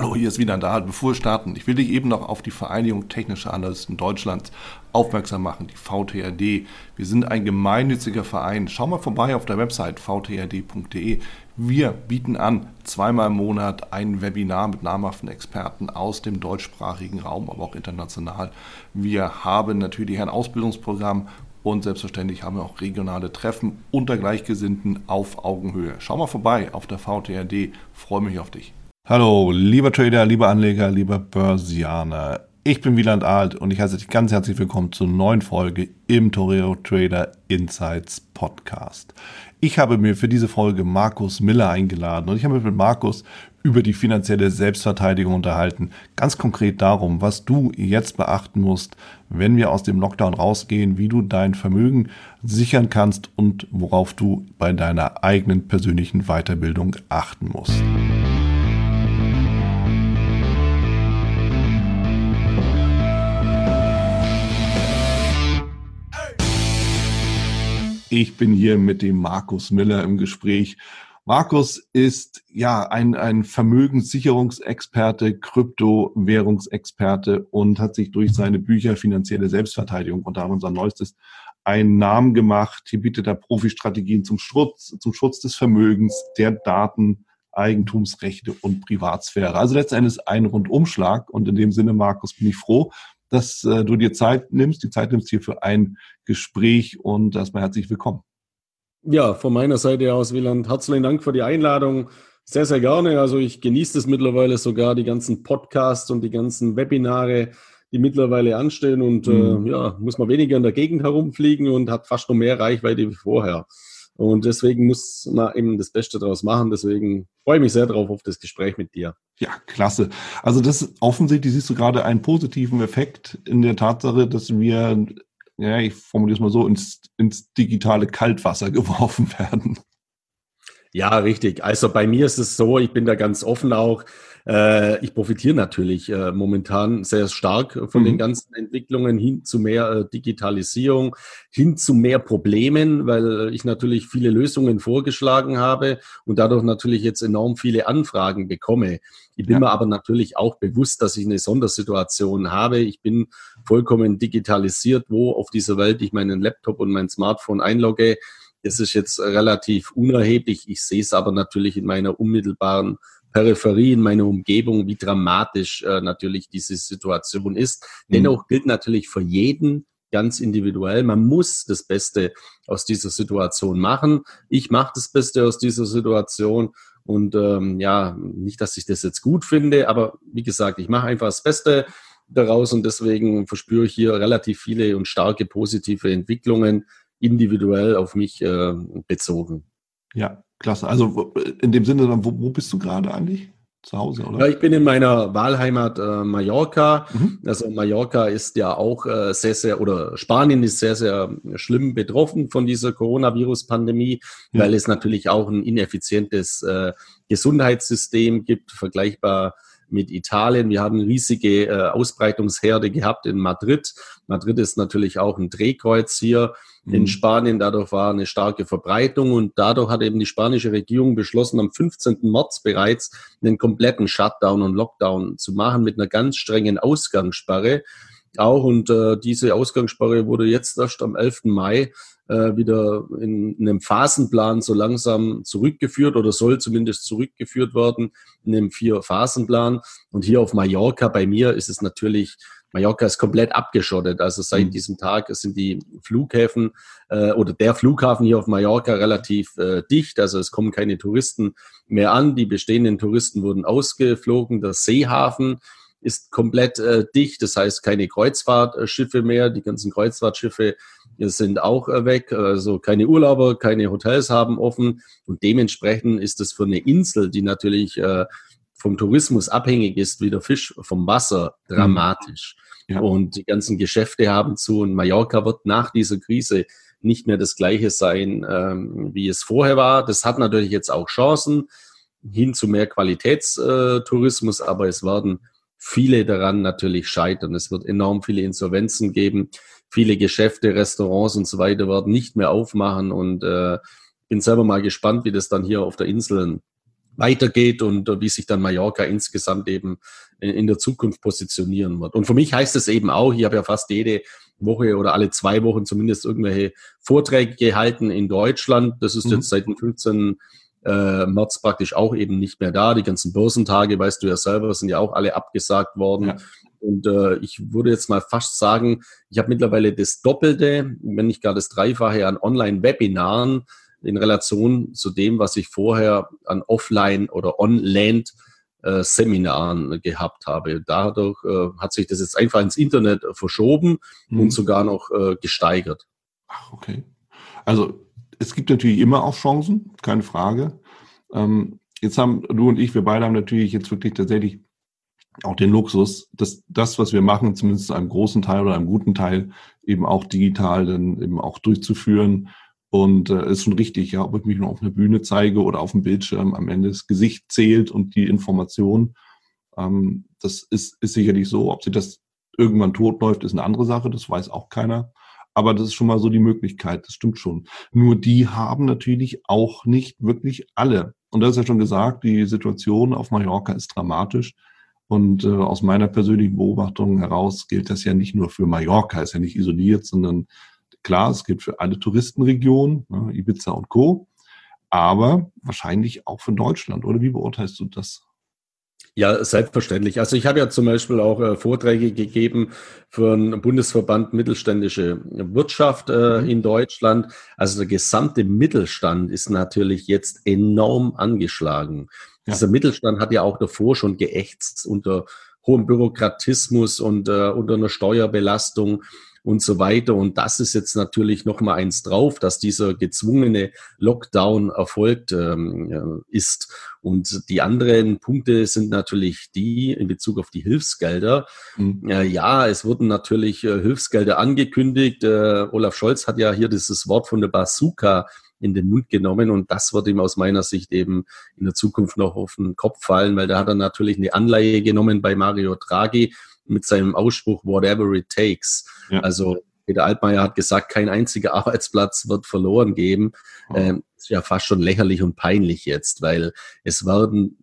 Hallo, hier ist wieder da. Bevor wir starten, ich will dich eben noch auf die Vereinigung Technischer Analysten Deutschlands aufmerksam machen, die VTAD. Wir sind ein gemeinnütziger Verein. Schau mal vorbei auf der Website vtad.de. Wir bieten an, zweimal im Monat ein Webinar mit namhaften Experten aus dem deutschsprachigen Raum, aber auch international. Wir haben natürlich ein Ausbildungsprogramm und selbstverständlich haben wir auch regionale Treffen unter Gleichgesinnten auf Augenhöhe. Schau mal vorbei auf der VTAD. Freue mich auf dich. Hallo, lieber Trader, lieber Anleger, lieber Börsianer. Ich bin Wieland Alt und ich heiße dich ganz herzlich willkommen zur neuen Folge im Torero Trader Insights Podcast. Ich habe mir für diese Folge Markus Miller eingeladen und ich habe mich mit Markus über die finanzielle Selbstverteidigung unterhalten. Ganz konkret darum, was du jetzt beachten musst, wenn wir aus dem Lockdown rausgehen, wie du dein Vermögen sichern kannst und worauf du bei deiner eigenen persönlichen Weiterbildung achten musst. Ich bin hier mit dem Markus Miller im Gespräch. Markus ist ein Vermögenssicherungsexperte, Kryptowährungsexperte und hat sich durch seine Bücher Finanzielle Selbstverteidigung, unter anderem sein neuestes, einen Namen gemacht. Hier bietet er Profi-Strategien zum Schutz des Vermögens, der Daten, Eigentumsrechte und Privatsphäre. Also letztendlich ein Rundumschlag. Und in dem Sinne, Markus, bin ich froh, dass du dir die Zeit nimmst hier für ein Gespräch und erstmal herzlich willkommen. Ja, von meiner Seite aus, Wieland, herzlichen Dank für die Einladung. Sehr, sehr gerne. Also ich genieße es mittlerweile sogar, die ganzen Podcasts und die ganzen Webinare, die mittlerweile anstehen und muss man weniger in der Gegend herumfliegen und hat fast noch mehr Reichweite wie vorher. Und deswegen muss man eben das Beste draus machen. Deswegen freue ich mich sehr drauf auf das Gespräch mit dir. Ja, klasse. Also das offensichtlich siehst du gerade einen positiven Effekt in der Tatsache, dass wir, ich formuliere es mal so, ins digitale Kaltwasser geworfen werden. Ja, richtig. Also bei mir ist es so, ich bin da ganz offen auch. Ich profitiere natürlich momentan sehr stark von den ganzen Entwicklungen hin zu mehr Digitalisierung, hin zu mehr Problemen, weil ich natürlich viele Lösungen vorgeschlagen habe und dadurch natürlich jetzt enorm viele Anfragen bekomme. Ich bin mir aber natürlich auch bewusst, dass ich eine Sondersituation habe. Ich bin vollkommen digitalisiert, wo auf dieser Welt ich meinen Laptop und mein Smartphone einlogge. Das ist jetzt relativ unerheblich. Ich sehe es aber natürlich in meiner unmittelbaren Peripherie, in meiner Umgebung, wie dramatisch natürlich diese Situation ist. Dennoch gilt natürlich für jeden ganz individuell. Man muss das Beste aus dieser Situation machen. Ich mache das Beste aus dieser Situation und nicht, dass ich das jetzt gut finde, aber wie gesagt, ich mache einfach das Beste daraus und deswegen verspüre ich hier relativ viele und starke positive Entwicklungen individuell auf mich bezogen. Ja, klasse. Also in dem Sinne, wo bist du gerade eigentlich? Zu Hause, oder? Ja, ich bin in meiner Wahlheimat Mallorca. Also Mallorca ist ja auch Spanien ist sehr, sehr schlimm betroffen von dieser Coronavirus-Pandemie, weil es natürlich auch ein ineffizientes Gesundheitssystem gibt, vergleichbar mit Italien. Wir haben riesige Ausbreitungsherde gehabt in Madrid. Madrid ist natürlich auch ein Drehkreuz hier in Spanien. Dadurch war eine starke Verbreitung und dadurch hat eben die spanische Regierung beschlossen, am 15. März bereits einen kompletten Shutdown und Lockdown zu machen mit einer ganz strengen Ausgangssperre. Auch und diese Ausgangssperre wurde jetzt erst am 11. Mai wieder in einem Phasenplan so langsam zurückgeführt oder soll zumindest zurückgeführt werden in einem 4-Phasenplan. Und hier auf Mallorca, bei mir ist es natürlich, Mallorca ist komplett abgeschottet. Also seit diesem Tag sind die Flughäfen oder der Flughafen hier auf Mallorca relativ dicht. Also es kommen keine Touristen mehr an. Die bestehenden Touristen wurden ausgeflogen. Der Seehafen ist komplett dicht, das heißt keine Kreuzfahrtschiffe mehr. Die ganzen Kreuzfahrtschiffe sind auch weg, also keine Urlauber, keine Hotels haben offen und dementsprechend ist es für eine Insel, die natürlich vom Tourismus abhängig ist, wie der Fisch vom Wasser, dramatisch. Ja. Und die ganzen Geschäfte haben zu und Mallorca wird nach dieser Krise nicht mehr das Gleiche sein, wie es vorher war. Das hat natürlich jetzt auch Chancen hin zu mehr Qualitätstourismus, aber es werden viele daran natürlich scheitern. Es wird enorm viele Insolvenzen geben. Viele Geschäfte, Restaurants und so weiter werden nicht mehr aufmachen und bin selber mal gespannt, wie das dann hier auf der Insel weitergeht und wie sich dann Mallorca insgesamt eben in der Zukunft positionieren wird. Und für mich heißt es eben auch, ich habe ja fast jede Woche oder alle 2 Wochen zumindest irgendwelche Vorträge gehalten in Deutschland. Das ist jetzt seit dem 15. März praktisch auch eben nicht mehr da. Die ganzen Börsentage, weißt du ja selber, sind ja auch alle abgesagt worden. Ja. Und ich würde jetzt mal fast sagen, ich habe mittlerweile das Doppelte, wenn nicht gar das Dreifache an Online-Webinaren in Relation zu dem, was ich vorher an Offline- oder On-Land-Seminaren gehabt habe. Dadurch hat sich das jetzt einfach ins Internet verschoben und sogar noch gesteigert. Ach, okay. Also es gibt natürlich immer auch Chancen, keine Frage. Jetzt haben du und ich, wir beide haben natürlich jetzt wirklich tatsächlich auch den Luxus, dass das, was wir machen, zumindest zu einem großen Teil oder einem guten Teil, eben auch digital dann eben auch durchzuführen. Und ist schon richtig, ja, ob ich mich nur auf einer Bühne zeige oder auf dem Bildschirm, am Ende das Gesicht zählt und die Information. Das ist sicherlich so. Ob sich das irgendwann totläuft, ist eine andere Sache, das weiß auch keiner. Aber das ist schon mal so die Möglichkeit, das stimmt schon. Nur die haben natürlich auch nicht wirklich alle. Und das ist ja schon gesagt, die Situation auf Mallorca ist dramatisch. Und aus meiner persönlichen Beobachtung heraus gilt das ja nicht nur für Mallorca, ist ja nicht isoliert, sondern klar, es gilt für alle Touristenregionen, ne, Ibiza und Co., aber wahrscheinlich auch für Deutschland. Oder wie beurteilst du das? Ja, selbstverständlich. Also ich habe ja zum Beispiel auch Vorträge gegeben für einen Bundesverband Mittelständische Wirtschaft in Deutschland. Also der gesamte Mittelstand ist natürlich jetzt enorm angeschlagen. Ja. Dieser Mittelstand hat ja auch davor schon geächzt unter hohem Bürokratismus und unter einer Steuerbelastung und so weiter. Und das ist jetzt natürlich noch mal eins drauf, dass dieser gezwungene Lockdown erfolgt ist. Und die anderen Punkte sind natürlich die in Bezug auf die Hilfsgelder. Ja, es wurden natürlich Hilfsgelder angekündigt. Olaf Scholz hat ja hier dieses Wort von der Bazooka in den Mund genommen und das wird ihm aus meiner Sicht eben in der Zukunft noch auf den Kopf fallen, weil da hat er natürlich eine Anleihe genommen bei Mario Draghi mit seinem Ausspruch whatever it takes. Ja. Also Peter Altmaier hat gesagt, kein einziger Arbeitsplatz wird verloren gehen. Ist ja fast schon lächerlich und peinlich jetzt, weil es werden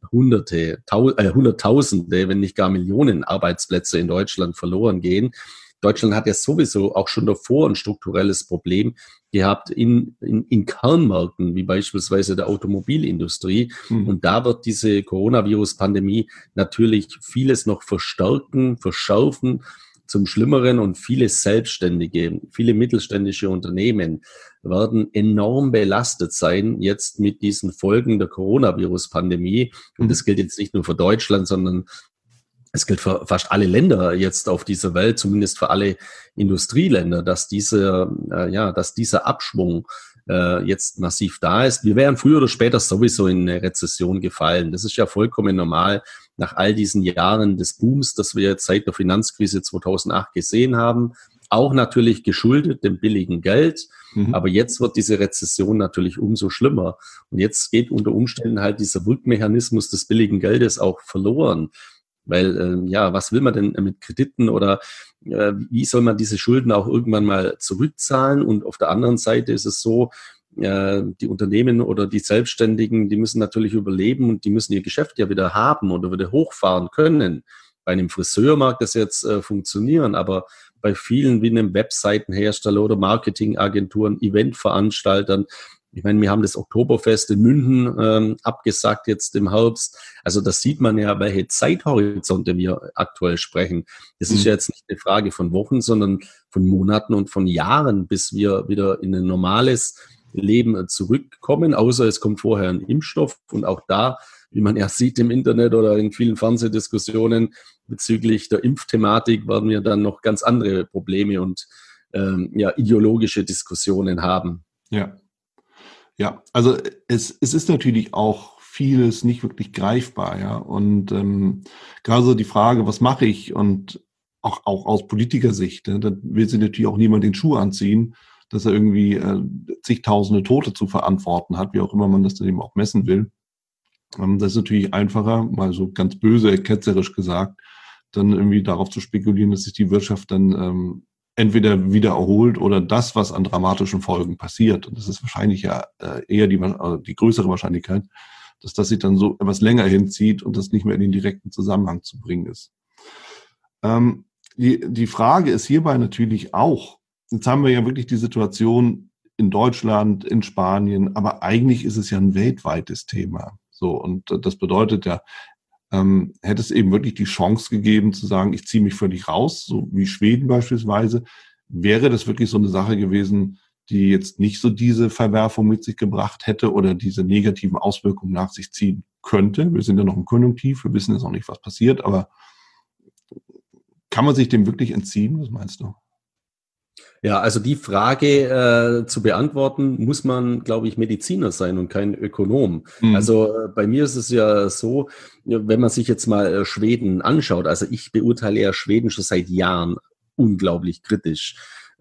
Hunderttausende, wenn nicht gar Millionen Arbeitsplätze in Deutschland verloren gehen. Deutschland hat ja sowieso auch schon davor ein strukturelles Problem gehabt in Kernmärkten, wie beispielsweise der Automobilindustrie. Und da wird diese Coronavirus-Pandemie natürlich vieles noch verstärken, verschärfen, zum Schlimmeren, und viele Selbstständige, viele mittelständische Unternehmen werden enorm belastet sein jetzt mit diesen Folgen der Coronavirus-Pandemie. Und das gilt jetzt nicht nur für Deutschland, sondern es gilt für fast alle Länder jetzt auf dieser Welt, zumindest für alle Industrieländer, dass dieser Abschwung jetzt massiv da ist. Wir wären früher oder später sowieso in eine Rezession gefallen. Das ist ja vollkommen normal nach all diesen Jahren des Booms, das wir jetzt seit der Finanzkrise 2008 gesehen haben. Auch natürlich geschuldet dem billigen Geld. Aber jetzt wird diese Rezession natürlich umso schlimmer. Und jetzt geht unter Umständen halt dieser Wirkmechanismus des billigen Geldes auch verloren. Weil, was will man denn mit Krediten oder wie soll man diese Schulden auch irgendwann mal zurückzahlen? Und auf der anderen Seite ist es so, die Unternehmen oder die Selbstständigen, die müssen natürlich überleben und die müssen ihr Geschäft ja wieder haben oder wieder hochfahren können. Bei einem Friseur mag das jetzt funktionieren, aber bei vielen wie einem Webseitenhersteller oder Marketingagenturen, Eventveranstaltern, ich meine, wir haben das Oktoberfest in München abgesagt jetzt im Herbst. Also das sieht man ja, welche Zeithorizonte wir aktuell sprechen. Das ist ja jetzt nicht eine Frage von Wochen, sondern von Monaten und von Jahren, bis wir wieder in ein normales Leben zurückkommen. Außer es kommt vorher ein Impfstoff. Und auch da, wie man ja sieht im Internet oder in vielen Fernsehdiskussionen bezüglich der Impfthematik, werden wir dann noch ganz andere Probleme und ideologische Diskussionen haben. Ja, also es ist natürlich auch vieles nicht wirklich greifbar, ja. Und gerade so die Frage, was mache ich? Und auch aus Politikersicht, ne, dann will sich natürlich auch niemand den Schuh anziehen, dass er irgendwie zigtausende Tote zu verantworten hat, wie auch immer man das dann eben auch messen will. Das ist natürlich einfacher, mal so ganz böse, ketzerisch gesagt, dann irgendwie darauf zu spekulieren, dass sich die Wirtschaft dann entweder wieder erholt oder das, was an dramatischen Folgen passiert. Und das ist wahrscheinlich ja eher die größere Wahrscheinlichkeit, dass das sich dann so etwas länger hinzieht und das nicht mehr in den direkten Zusammenhang zu bringen ist. Die Frage ist hierbei natürlich auch, jetzt haben wir ja wirklich die Situation in Deutschland, in Spanien, aber eigentlich ist es ja ein weltweites Thema. So, und das bedeutet ja, hätte es eben wirklich die Chance gegeben zu sagen, ich ziehe mich völlig raus, so wie Schweden beispielsweise, wäre das wirklich so eine Sache gewesen, die jetzt nicht so diese Verwerfung mit sich gebracht hätte oder diese negativen Auswirkungen nach sich ziehen könnte. Wir sind ja noch im Konjunktiv, wir wissen jetzt noch nicht, was passiert, aber kann man sich dem wirklich entziehen? Was meinst du? Ja, also die Frage zu beantworten, muss man, glaube ich, Mediziner sein und kein Ökonom. Also bei mir ist es ja so, wenn man sich jetzt mal Schweden anschaut, also ich beurteile ja Schweden schon seit Jahren unglaublich kritisch.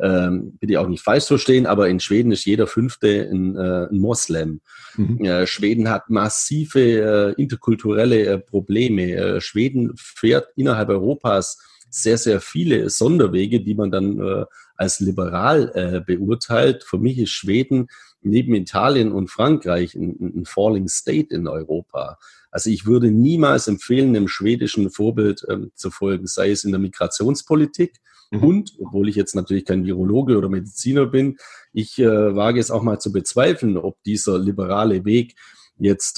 Bitte auch nicht falsch verstehen, aber in Schweden ist jeder Fünfte ein Moslem. Schweden hat massive interkulturelle Probleme. Schweden fährt innerhalb Europas sehr, sehr viele Sonderwege, die man dann als liberal beurteilt. Für mich ist Schweden neben Italien und Frankreich ein Falling State in Europa. Also ich würde niemals empfehlen, dem schwedischen Vorbild zu folgen, sei es in der Migrationspolitik. Und, obwohl ich jetzt natürlich kein Virologe oder Mediziner bin, ich wage es auch mal zu bezweifeln, ob dieser liberale Weg jetzt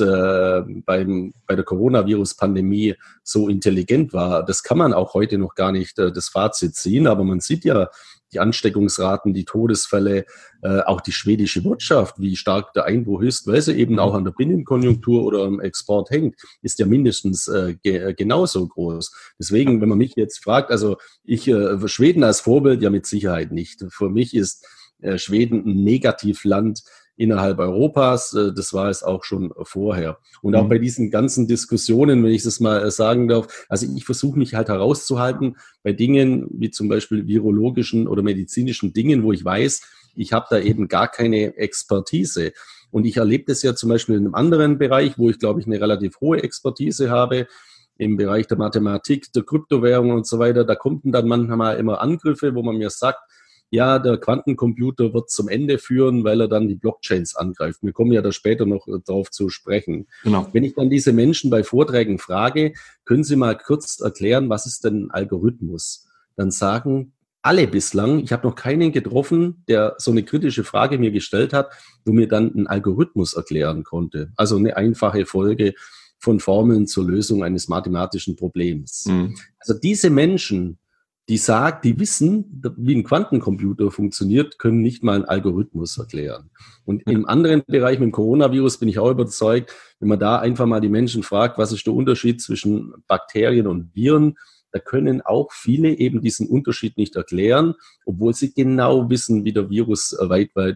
bei der Coronavirus-Pandemie so intelligent war. Das kann man auch heute noch gar nicht das Fazit ziehen, aber man sieht ja die Ansteckungsraten, die Todesfälle, auch die schwedische Wirtschaft, wie stark der Einbruch ist, weil sie eben auch an der Binnenkonjunktur oder am Export hängt, ist ja mindestens genauso groß. Deswegen, wenn man mich jetzt fragt, also Schweden als Vorbild ja mit Sicherheit nicht. Für mich ist Schweden ein Negativland innerhalb Europas. Das war es auch schon vorher. Und auch bei diesen ganzen Diskussionen, wenn ich das mal sagen darf, also ich versuche mich halt herauszuhalten bei Dingen wie zum Beispiel virologischen oder medizinischen Dingen, wo ich weiß, ich habe da eben gar keine Expertise. Und ich erlebe das ja zum Beispiel in einem anderen Bereich, wo ich, glaube ich, eine relativ hohe Expertise habe, im Bereich der Mathematik, der Kryptowährung und so weiter. Da kommen dann manchmal immer Angriffe, wo man mir sagt, ja, der Quantencomputer wird zum Ende führen, weil er dann die Blockchains angreift. Wir kommen ja da später noch darauf zu sprechen. Genau. Wenn ich dann diese Menschen bei Vorträgen frage, können Sie mal kurz erklären, was ist denn ein Algorithmus? Dann sagen alle bislang, ich habe noch keinen getroffen, der so eine kritische Frage mir gestellt hat, wo mir dann einen Algorithmus erklären konnte. Also eine einfache Folge von Formeln zur Lösung eines mathematischen Problems. Also diese Menschen, die wissen, wie ein Quantencomputer funktioniert, können nicht mal einen Algorithmus erklären. Und im anderen Bereich mit dem Coronavirus bin ich auch überzeugt, wenn man da einfach mal die Menschen fragt, was ist der Unterschied zwischen Bakterien und Viren, da können auch viele eben diesen Unterschied nicht erklären, obwohl sie genau wissen, wie der Virus weltweit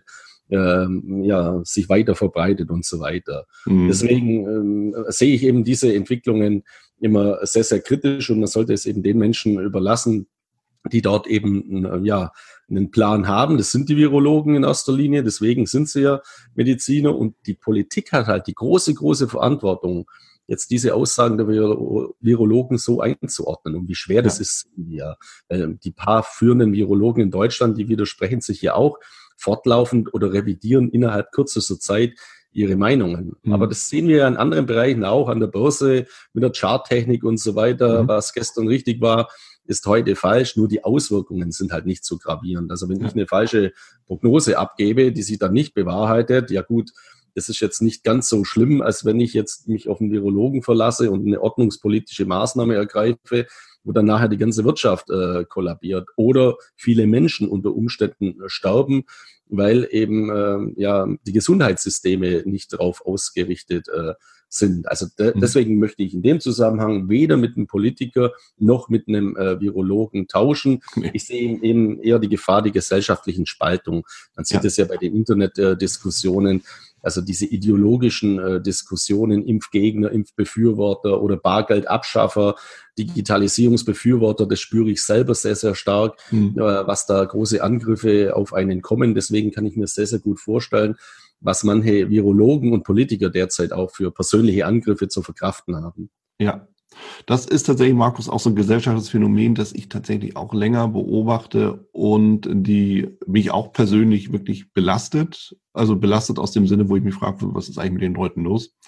sich weiter verbreitet und so weiter. Deswegen sehe ich eben diese Entwicklungen immer sehr, sehr kritisch und man sollte es eben den Menschen überlassen, die dort eben einen Plan haben. Das sind die Virologen in erster Linie, deswegen sind sie ja Mediziner und die Politik hat halt die große, große Verantwortung, jetzt diese Aussagen der Virologen so einzuordnen und wie schwer das ist. Ja, die paar führenden Virologen in Deutschland, die widersprechen sich ja auch fortlaufend oder revidieren innerhalb kürzester Zeit ihre Meinungen. Aber das sehen wir ja in anderen Bereichen auch, an der Börse, mit der Charttechnik und so weiter. Was gestern richtig war, ist heute falsch, nur die Auswirkungen sind halt nicht so gravierend. Also wenn ich eine falsche Prognose abgebe, die sich dann nicht bewahrheitet, ja gut, das ist jetzt nicht ganz so schlimm, als wenn ich jetzt mich auf einen Virologen verlasse und eine ordnungspolitische Maßnahme ergreife, wo dann nachher die ganze Wirtschaft kollabiert oder viele Menschen unter Umständen sterben, weil eben die Gesundheitssysteme nicht darauf ausgerichtet sind. Also deswegen möchte ich in dem Zusammenhang weder mit einem Politiker noch mit einem Virologen tauschen. Ich sehe eben eher die Gefahr der gesellschaftlichen Spaltung. Man sieht es ja bei den Internetdiskussionen, also diese ideologischen Diskussionen, Impfgegner, Impfbefürworter oder Bargeldabschaffer, Digitalisierungsbefürworter, das spüre ich selber sehr, sehr stark, was da große Angriffe auf einen kommen. Deswegen kann ich mir sehr, sehr gut vorstellen, was manche Virologen und Politiker derzeit auch für persönliche Angriffe zu verkraften haben. Ja, das ist tatsächlich, Markus, auch so ein gesellschaftliches Phänomen, das ich tatsächlich auch länger beobachte und die mich auch persönlich wirklich belastet. Also belastet aus dem Sinne, wo ich mich frage, was ist eigentlich mit den Leuten los?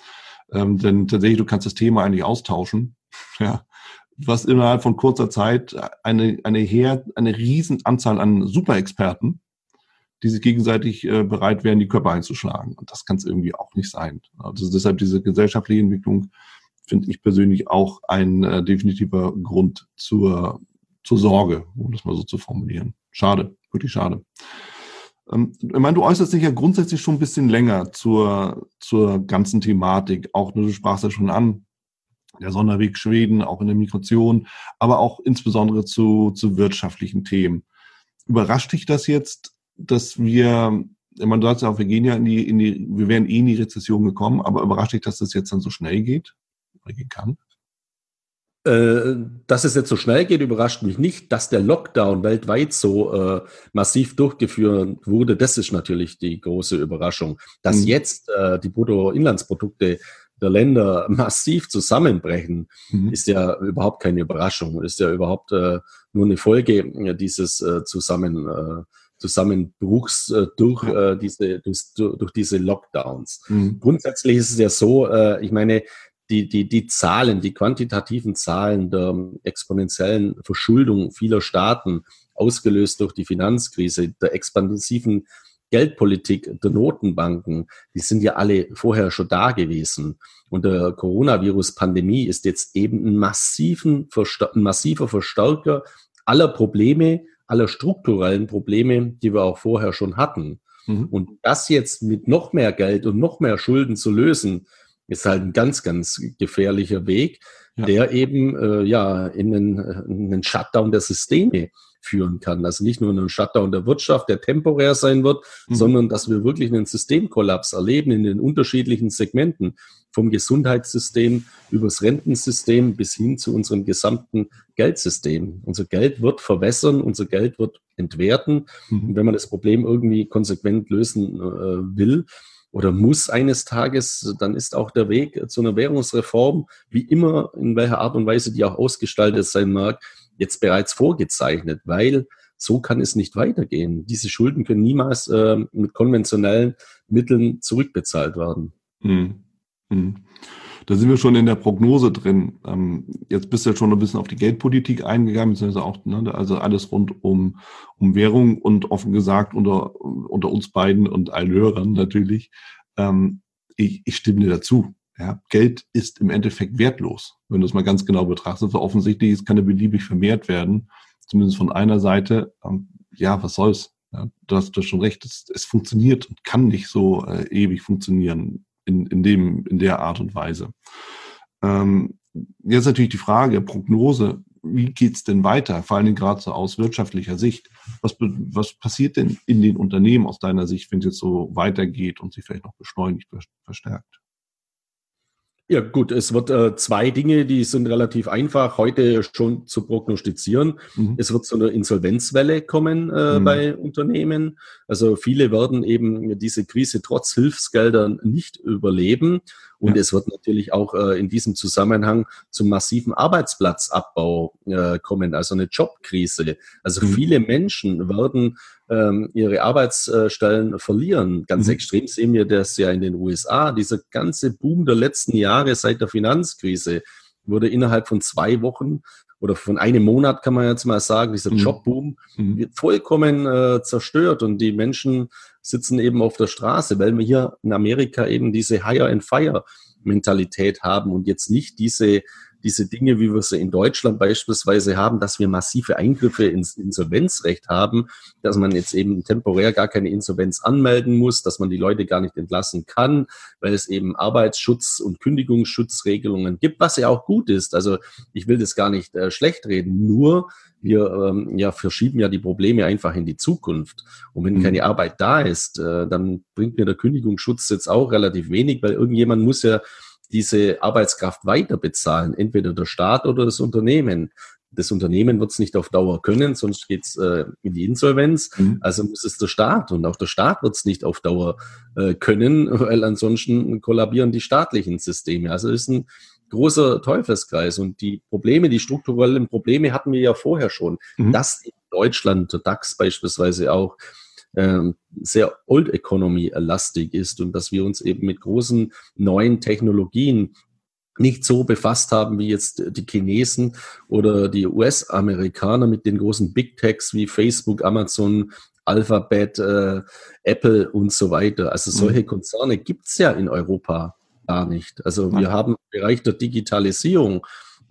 Denn tatsächlich, du kannst das Thema eigentlich austauschen. Ja. Du hast innerhalb von kurzer Zeit eine riesen Anzahl an Superexperten, die sich gegenseitig bereit wären, die Köpfe einzuschlagen. Und das kann es irgendwie auch nicht sein. Also deshalb diese gesellschaftliche Entwicklung finde ich persönlich auch ein definitiver Grund zur Sorge, um das mal so zu formulieren. Schade, wirklich schade. Ich meine, du äußerst dich ja grundsätzlich schon ein bisschen länger zur ganzen Thematik. Auch, du sprachst ja schon an, der Sonderweg Schweden, auch in der Migration, aber auch insbesondere zu wirtschaftlichen Themen. Überrascht dich das jetzt, dass wir, man sagt ja auch, wir gehen ja wir wären in die Rezession gekommen, aber überrascht dich, dass das jetzt dann so schnell geht? Oder gehen kann? Dass es jetzt so schnell geht, überrascht mich nicht. Dass der Lockdown weltweit so massiv durchgeführt wurde, das ist natürlich die große Überraschung. Dass jetzt die Bruttoinlandsprodukte der Länder massiv zusammenbrechen, ist ja überhaupt keine Überraschung. Ist ja überhaupt nur eine Folge dieses Zusammenbruchs durch diese Lockdowns. Grundsätzlich ist es ja so, ich meine, die Zahlen, die quantitativen Zahlen der exponentiellen Verschuldung vieler Staaten, ausgelöst durch die Finanzkrise, der expansiven Geldpolitik der Notenbanken, die sind ja alle vorher schon da gewesen. Und der Coronavirus-Pandemie ist jetzt eben ein massiver Verstärker aller Probleme, aller strukturellen Probleme, die wir auch vorher schon hatten. Und das jetzt mit noch mehr Geld und noch mehr Schulden zu lösen, ist halt ein ganz, ganz gefährlicher Weg, der eben in einen Shutdown der Systeme führen kann. Also nicht nur einen Shutdown der Wirtschaft, der temporär sein wird, sondern dass wir wirklich einen Systemkollaps erleben in den unterschiedlichen Segmenten, vom Gesundheitssystem übers Rentensystem bis hin zu unserem gesamten Geldsystem. Unser Geld wird verwässern, unser Geld wird entwerten. Und wenn man das Problem irgendwie konsequent lösen will, oder muss eines Tages, dann ist auch der Weg zu einer Währungsreform, wie immer, in welcher Art und Weise die auch ausgestaltet sein mag, jetzt bereits vorgezeichnet, weil so kann es nicht weitergehen. Diese Schulden können niemals mit konventionellen Mitteln zurückbezahlt werden. Da sind wir schon in der Prognose drin. Jetzt bist du ja schon ein bisschen auf die Geldpolitik eingegangen, beziehungsweise auch, also alles rund um Währung und offen gesagt unter uns beiden und allen Hörern natürlich. Ich stimme dir dazu. Ja, Geld ist im Endeffekt wertlos, wenn du es mal ganz genau betrachtest. So offensichtlich, es kann ja beliebig vermehrt werden, zumindest von einer Seite. Was soll's? Ja, du hast schon recht, es funktioniert und kann nicht so ewig funktionieren in der Art und Weise. Jetzt natürlich die Frage, Prognose, wie geht's denn weiter, vor allen Dingen gerade so aus wirtschaftlicher Sicht? Was passiert denn in den Unternehmen aus deiner Sicht, wenn es jetzt so weitergeht und sich vielleicht noch beschleunigt, verstärkt? Ja gut, es wird zwei Dinge, die sind relativ einfach heute schon zu prognostizieren. Es wird zu einer Insolvenzwelle kommen bei Unternehmen. Also viele werden eben diese Krise trotz Hilfsgeldern nicht überleben. Und es wird natürlich auch in diesem Zusammenhang zum massiven Arbeitsplatzabbau kommen, also eine Jobkrise. Also viele Menschen werden ihre Arbeitsstellen verlieren. Ganz extrem sehen wir das ja in den USA. Dieser ganze Boom der letzten Jahre seit der Finanzkrise wurde innerhalb von 2 Wochen oder von einem Monat, kann man jetzt mal sagen, dieser Jobboom wird vollkommen zerstört und die Menschen sitzen eben auf der Straße, weil wir hier in Amerika eben diese Hire-and-Fire-Mentalität haben und jetzt nicht diese Dinge, wie wir sie in Deutschland beispielsweise haben, dass wir massive Eingriffe ins Insolvenzrecht haben, dass man jetzt eben temporär gar keine Insolvenz anmelden muss, dass man die Leute gar nicht entlassen kann, weil es eben Arbeitsschutz- und Kündigungsschutzregelungen gibt, was ja auch gut ist. Also ich will das gar nicht schlecht reden, nur wir verschieben ja die Probleme einfach in die Zukunft. Und wenn keine Arbeit da ist, dann bringt mir der Kündigungsschutz jetzt auch relativ wenig, weil irgendjemand muss ja diese Arbeitskraft weiter bezahlen, entweder der Staat oder das Unternehmen. Das Unternehmen wird es nicht auf Dauer können, sonst geht es in die Insolvenz. Also muss es der Staat und auch der Staat wird es nicht auf Dauer können, weil ansonsten kollabieren die staatlichen Systeme. Also es ist ein großer Teufelskreis und die strukturellen Probleme hatten wir ja vorher schon. Dass in Deutschland der DAX beispielsweise auch sehr Old Economy lastig ist und dass wir uns eben mit großen neuen Technologien nicht so befasst haben wie jetzt die Chinesen oder die US-Amerikaner mit den großen Big Techs wie Facebook, Amazon, Alphabet, Apple und so weiter. Also solche Konzerne gibt's ja in Europa gar nicht. Also wir haben im Bereich der Digitalisierung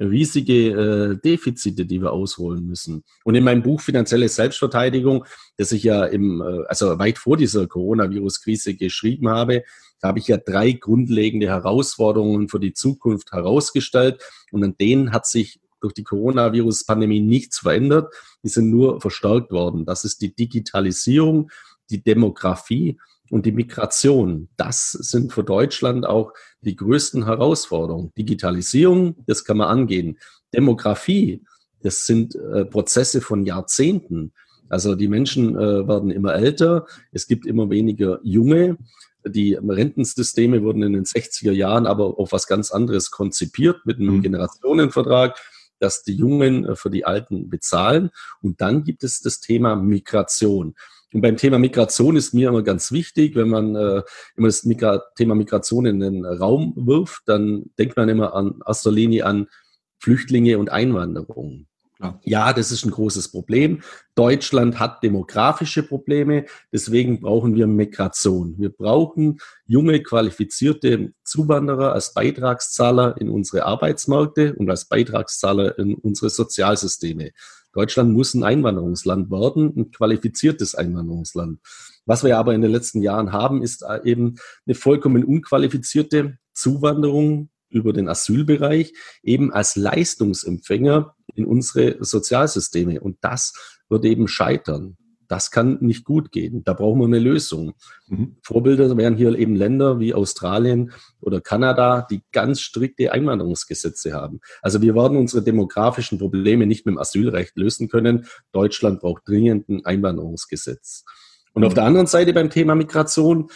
riesige Defizite, die wir ausholen müssen. Und in meinem Buch Finanzielle Selbstverteidigung, das ich ja also weit vor dieser Coronavirus-Krise geschrieben habe, da habe ich ja 3 grundlegende Herausforderungen für die Zukunft herausgestellt. Und an denen hat sich durch die Coronavirus-Pandemie nichts verändert. Die sind nur verstärkt worden. Das ist die Digitalisierung, die Demografie und die Migration. Das sind für Deutschland auch die größten Herausforderungen. Digitalisierung, das kann man angehen. Demografie, das sind Prozesse von Jahrzehnten. Also die Menschen werden immer älter. Es gibt immer weniger Junge. Die Rentensysteme wurden in den 60er Jahren aber auf was ganz anderes konzipiert mit einem Generationenvertrag, dass die Jungen für die Alten bezahlen. Und dann gibt es das Thema Migration. Und beim Thema Migration ist mir immer ganz wichtig, wenn man immer das Thema Migration in den Raum wirft, dann denkt man immer an erster Linie an Flüchtlinge und Einwanderung. Ja, das ist ein großes Problem. Deutschland hat demografische Probleme, deswegen brauchen wir Migration. Wir brauchen junge, qualifizierte Zuwanderer als Beitragszahler in unsere Arbeitsmärkte und als Beitragszahler in unsere Sozialsysteme. Deutschland muss ein Einwanderungsland werden, ein qualifiziertes Einwanderungsland. Was wir aber in den letzten Jahren haben, ist eben eine vollkommen unqualifizierte Zuwanderung über den Asylbereich, eben als Leistungsempfänger in unsere Sozialsysteme. Und das wird eben scheitern. Das kann nicht gut gehen. Da brauchen wir eine Lösung. Vorbilder wären hier eben Länder wie Australien oder Kanada, die ganz strikte Einwanderungsgesetze haben. Also wir werden unsere demografischen Probleme nicht mit dem Asylrecht lösen können. Deutschland braucht dringend ein Einwanderungsgesetz. Und auf der anderen Seite beim Thema Migration,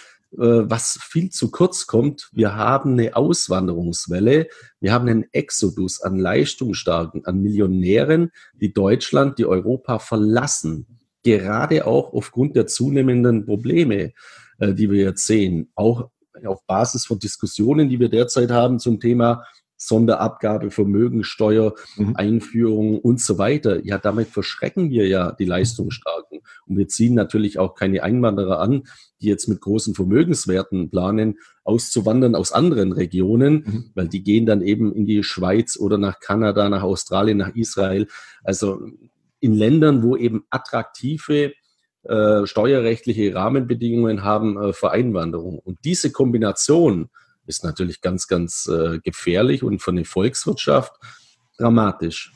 was viel zu kurz kommt, wir haben eine Auswanderungswelle, wir haben einen Exodus an Leistungsstarken, an Millionären, die Deutschland, die Europa verlassen. Gerade auch aufgrund der zunehmenden Probleme, die wir jetzt sehen, auch auf Basis von Diskussionen, die wir derzeit haben zum Thema Sonderabgabe, Vermögensteuer, Einführung und so weiter. Ja, damit verschrecken wir ja die Leistungsstarken. Und wir ziehen natürlich auch keine Einwanderer an, die jetzt mit großen Vermögenswerten planen, auszuwandern aus anderen Regionen, weil die gehen dann eben in die Schweiz oder nach Kanada, nach Australien, nach Israel. Also in Ländern, wo eben attraktive steuerrechtliche Rahmenbedingungen haben für Einwanderung. Und diese Kombination ist natürlich ganz, ganz gefährlich und für eine Volkswirtschaft dramatisch.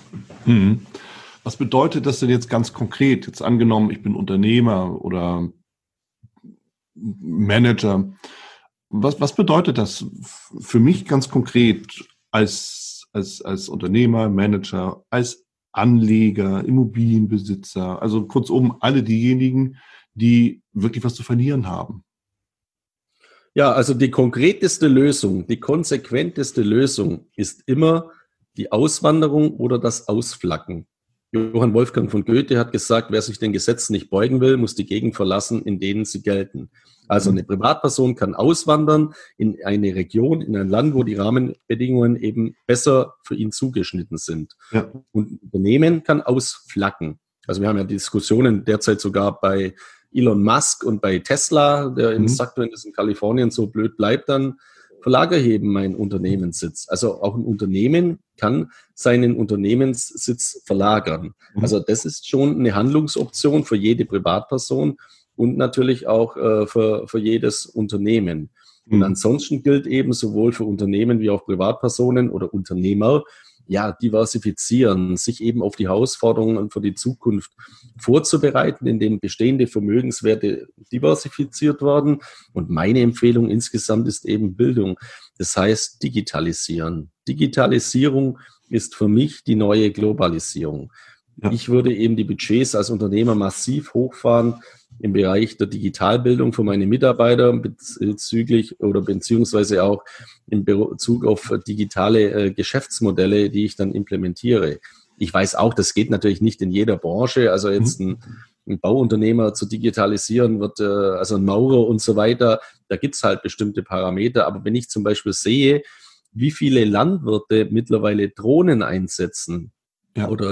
Was bedeutet das denn jetzt ganz konkret? Jetzt angenommen, ich bin Unternehmer oder Manager. Was bedeutet das für mich ganz konkret als Unternehmer, Manager, als Anleger, Immobilienbesitzer, also kurzum alle diejenigen, die wirklich was zu verlieren haben? Ja, also die konkreteste Lösung, die konsequenteste Lösung ist immer die Auswanderung oder das Ausflacken. Johann Wolfgang von Goethe hat gesagt, wer sich den Gesetzen nicht beugen will, muss die Gegend verlassen, in denen sie gelten. Also eine Privatperson kann auswandern in eine Region, in ein Land, wo die Rahmenbedingungen eben besser für ihn zugeschnitten sind. Ja. Und ein Unternehmen kann ausflacken. Also wir haben ja Diskussionen derzeit sogar bei Elon Musk und bei Tesla, der sagt, wenn es in Kalifornien so blöd bleibt, dann verlagere ich eben meinen Unternehmenssitz. Also auch ein Unternehmen kann seinen Unternehmenssitz verlagern. Also das ist schon eine Handlungsoption für jede Privatperson und natürlich auch für jedes Unternehmen. Und ansonsten gilt eben sowohl für Unternehmen wie auch Privatpersonen oder Unternehmer, ja, diversifizieren, sich eben auf die Herausforderungen für die Zukunft vorzubereiten, indem bestehende Vermögenswerte diversifiziert werden. Und meine Empfehlung insgesamt ist eben Bildung. Das heißt digitalisieren. Digitalisierung ist für mich die neue Globalisierung. Ja. Ich würde eben die Budgets als Unternehmer massiv hochfahren im Bereich der Digitalbildung für meine Mitarbeiter bezüglich oder beziehungsweise auch in Bezug auf digitale Geschäftsmodelle, die ich dann implementiere. Ich weiß auch, das geht natürlich nicht in jeder Branche. Also jetzt ein einen Bauunternehmer zu digitalisieren, also ein Maurer und so weiter, da gibt's halt bestimmte Parameter. Aber wenn ich zum Beispiel sehe, wie viele Landwirte mittlerweile Drohnen einsetzen, oder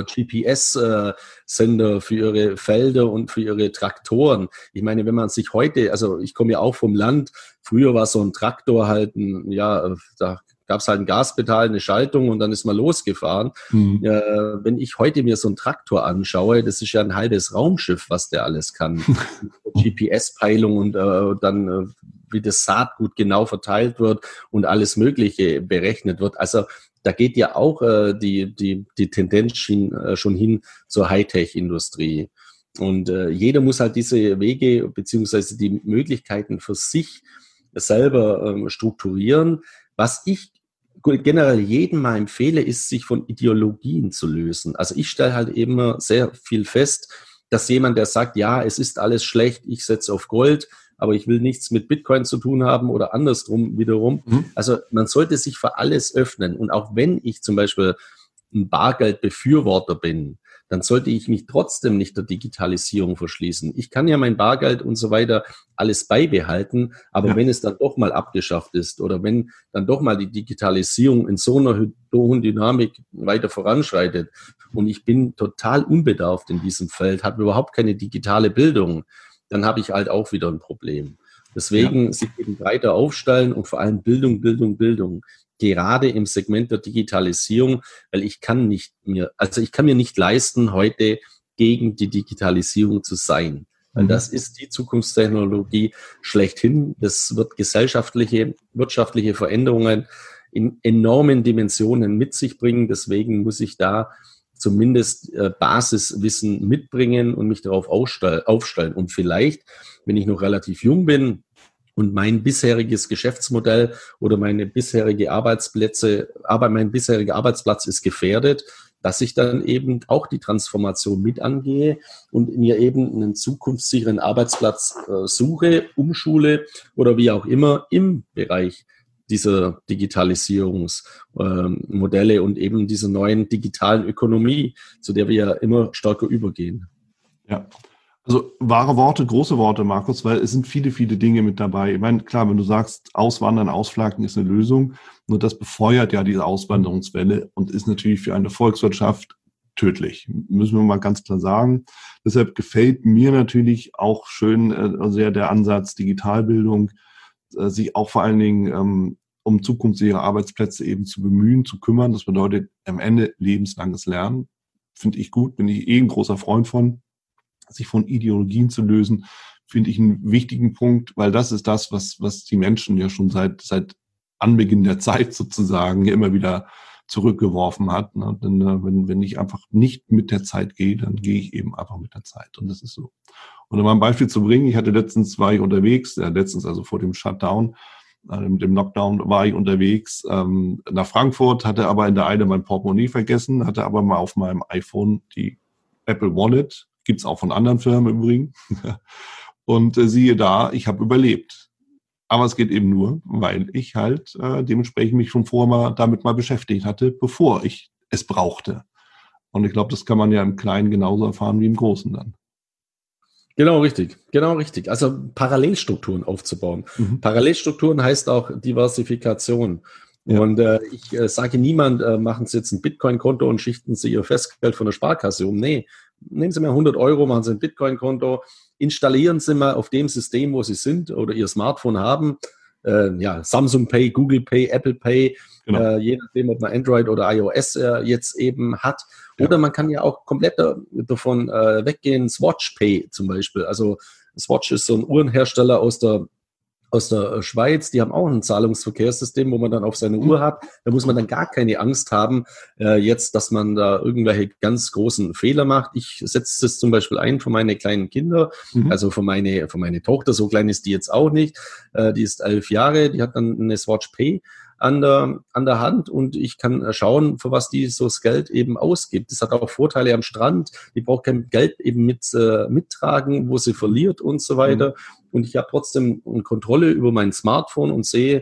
GPS-Sender für ihre Felder und für ihre Traktoren. Ich meine, wenn man sich heute, also ich komme ja auch vom Land, früher war so ein Traktor halt, da gab es halt ein Gaspedal, eine Schaltung und dann ist man losgefahren. Wenn ich heute mir so einen Traktor anschaue, das ist ja ein halbes Raumschiff, was der alles kann. GPS-Peilung und dann wie das Saatgut genau verteilt wird und alles Mögliche berechnet wird. Also da geht ja auch die Tendenz schon hin zur Hightech-Industrie. Und jeder muss halt diese Wege beziehungsweise die Möglichkeiten für sich selber strukturieren. Was ich generell jedem mal empfehle, ist, sich von Ideologien zu lösen. Also ich stelle halt immer sehr viel fest, dass jemand, der sagt, ja, es ist alles schlecht, ich setze auf Gold, aber ich will nichts mit Bitcoin zu tun haben oder andersrum wiederum. Also man sollte sich für alles öffnen. Und auch wenn ich zum Beispiel ein Bargeldbefürworter bin, dann sollte ich mich trotzdem nicht der Digitalisierung verschließen. Ich kann ja mein Bargeld und so weiter alles beibehalten, aber wenn es dann doch mal abgeschafft ist oder wenn dann doch mal die Digitalisierung in so einer hohen Dynamik weiter voranschreitet und ich bin total unbedarft in diesem Feld, habe überhaupt keine digitale Bildung, dann habe ich halt auch wieder ein Problem. Deswegen sich eben breiter aufstellen und vor allem Bildung. Gerade im Segment der Digitalisierung, weil ich kann mir nicht leisten, heute gegen die Digitalisierung zu sein. Weil das ist die Zukunftstechnologie schlechthin. Das wird gesellschaftliche, wirtschaftliche Veränderungen in enormen Dimensionen mit sich bringen. Deswegen muss ich da zumindest Basiswissen mitbringen und mich darauf aufstellen. Und vielleicht, wenn ich noch relativ jung bin und mein bisheriges Geschäftsmodell oder mein bisheriger Arbeitsplatz ist gefährdet, dass ich dann eben auch die Transformation mit angehe und mir eben einen zukunftssicheren Arbeitsplatz suche, umschule oder wie auch immer im Bereich dieser Digitalisierungsmodelle und eben dieser neuen digitalen Ökonomie, zu der wir ja immer stärker übergehen. Ja, also wahre Worte, große Worte, Markus, weil es sind viele, viele Dinge mit dabei. Ich meine, klar, wenn du sagst, Auswandern, Ausflaggen ist eine Lösung, nur das befeuert ja diese Auswanderungswelle und ist natürlich für eine Volkswirtschaft tödlich, müssen wir mal ganz klar sagen. Deshalb gefällt mir natürlich auch schön sehr der Ansatz Digitalbildung, sich auch vor allen Dingen um zukunftssichere Arbeitsplätze eben zu bemühen, zu kümmern. Das bedeutet am Ende lebenslanges Lernen. Finde ich gut, bin ich ein großer Freund von. Sich von Ideologien zu lösen, finde ich einen wichtigen Punkt, weil das ist das, was die Menschen ja schon seit Anbeginn der Zeit sozusagen immer wieder zurückgeworfen hat. Denn wenn ich einfach nicht mit der Zeit gehe, dann gehe ich eben einfach mit der Zeit. Und das ist so. Und um mal ein Beispiel zu bringen, war ich unterwegs, also vor dem Shutdown, mit dem Lockdown war ich unterwegs nach Frankfurt, hatte aber in der Eile mein Portemonnaie vergessen, hatte aber mal auf meinem iPhone die Apple Wallet, gibt's auch von anderen Firmen im Übrigen. Und siehe da, ich habe überlebt. Aber es geht eben nur, weil ich halt dementsprechend mich schon vorher mal damit beschäftigt hatte, bevor ich es brauchte. Und ich glaube, das kann man ja im Kleinen genauso erfahren wie im Großen dann. Genau richtig. Also Parallelstrukturen aufzubauen. Parallelstrukturen heißt auch Diversifikation. Ja. Und ich sage niemand, machen Sie jetzt ein Bitcoin-Konto und schichten Sie Ihr Festgeld von der Sparkasse um. Nee, nehmen Sie mal 100 Euro, machen Sie ein Bitcoin-Konto, installieren Sie mal auf dem System, wo Sie sind oder Ihr Smartphone haben, Samsung Pay, Google Pay, Apple Pay, genau. Je nachdem, ob man Android oder iOS jetzt eben hat. Ja. Oder man kann ja auch komplett davon weggehen, Swatch Pay zum Beispiel. Also Swatch ist so ein Uhrenhersteller aus der Schweiz, die haben auch ein Zahlungsverkehrssystem, wo man dann auf seine Uhr hat. Da muss man dann gar keine Angst haben, jetzt, dass man da irgendwelche ganz großen Fehler macht. Ich setze das zum Beispiel ein für meine kleinen Kinder, also für meine Tochter, so klein ist die jetzt auch nicht. Die ist 11 Jahre, die hat dann eine Swatch Pay an der Hand und ich kann schauen, für was die so das Geld eben ausgibt. Das hat auch Vorteile am Strand. Die braucht kein Geld eben mittragen, wo sie verliert und so weiter. Und ich habe trotzdem eine Kontrolle über mein Smartphone und sehe,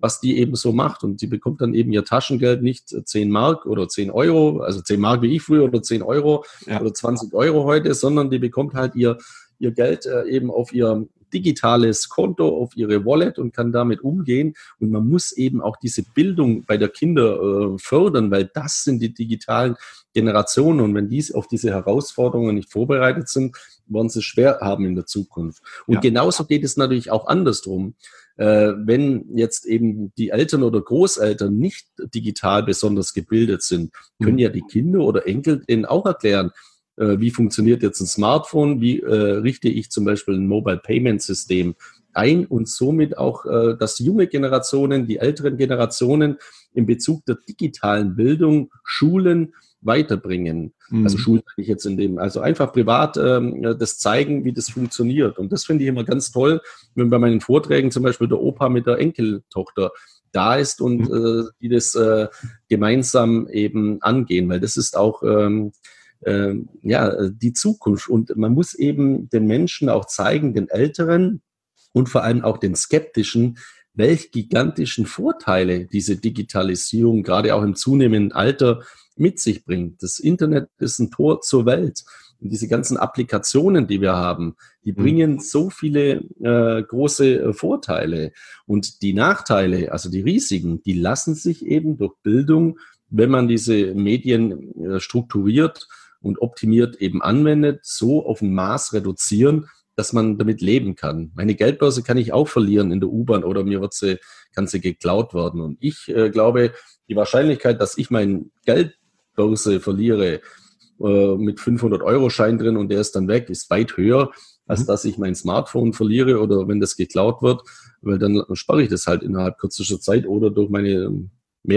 was die eben so macht. Und sie bekommt dann eben ihr Taschengeld nicht 10 Mark oder 10 Euro, also 10 Mark wie ich früher oder 10 Euro oder 20 Euro heute, sondern die bekommt halt ihr Geld eben auf ihr digitales Konto, auf ihre Wallet und kann damit umgehen. Und man muss eben auch diese Bildung bei der Kinder fördern, weil das sind die digitalen Generationen. Und wenn die auf diese Herausforderungen nicht vorbereitet sind, werden sie es schwer haben in der Zukunft. Und genauso geht es natürlich auch andersrum. Wenn jetzt eben die Eltern oder Großeltern nicht digital besonders gebildet sind, können ja die Kinder oder Enkel denen auch erklären, wie funktioniert jetzt ein Smartphone, wie richte ich zum Beispiel ein Mobile Payment System ein und somit auch, dass junge Generationen, die älteren Generationen in Bezug der digitalen Bildung Schulen weiterbringen. Also Schulen ich jetzt also einfach privat das zeigen, wie das funktioniert. Und das finde ich immer ganz toll, wenn bei meinen Vorträgen zum Beispiel der Opa mit der Enkeltochter da ist und die das gemeinsam eben angehen, weil das ist auch die Zukunft. Und man muss eben den Menschen auch zeigen, den Älteren und vor allem auch den Skeptischen, welche gigantischen Vorteile diese Digitalisierung gerade auch im zunehmenden Alter mit sich bringt. Das Internet ist ein Tor zur Welt. Und diese ganzen Applikationen, die wir haben, die bringen so viele große Vorteile. Und die Nachteile, also die Risiken, die lassen sich eben durch Bildung, wenn man diese Medien strukturiert und optimiert eben anwendet, so auf ein Maß reduzieren, dass man damit leben kann. Meine Geldbörse kann ich auch verlieren in der U-Bahn oder kann sie geklaut werden. Und ich glaube, die Wahrscheinlichkeit, dass ich meine Geldbörse verliere mit 500-Euro-Schein drin und der ist dann weg, ist weit höher, als dass ich mein Smartphone verliere oder wenn das geklaut wird, weil dann spare ich das halt innerhalb kürzester Zeit oder durch meine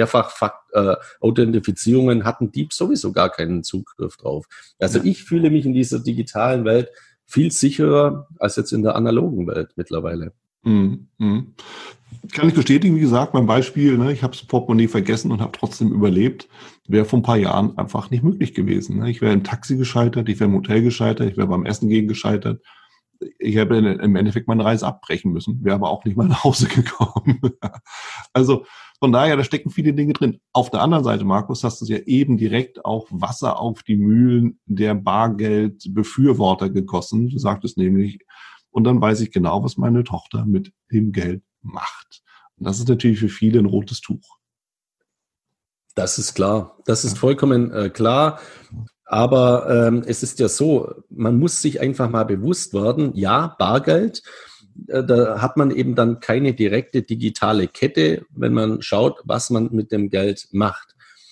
Mehrfach-Authentifizierungen hat ein Dieb sowieso gar keinen Zugriff drauf. Also ich fühle mich in dieser digitalen Welt viel sicherer als jetzt in der analogen Welt mittlerweile. Kann ich bestätigen, wie gesagt, mein Beispiel, ich habe das Portemonnaie vergessen und habe trotzdem überlebt, wäre vor ein paar Jahren einfach nicht möglich gewesen. Ich wäre im Taxi gescheitert, ich wäre im Hotel gescheitert, ich wäre beim Essen gehen gescheitert. Ich habe im Endeffekt meine Reise abbrechen müssen, wäre aber auch nicht mal nach Hause gekommen. Also von daher, da stecken viele Dinge drin. Auf der anderen Seite, Markus, hast du ja eben direkt auch Wasser auf die Mühlen der Bargeldbefürworter gegossen. Du sagtest nämlich, und dann weiß ich genau, was meine Tochter mit dem Geld macht. Und das ist natürlich für viele ein rotes Tuch. Das ist klar. Das ist vollkommen klar. Aber es ist ja so, man muss sich einfach mal bewusst werden, ja, Bargeld, da hat man eben dann keine direkte digitale Kette, wenn man schaut, was man mit dem Geld macht,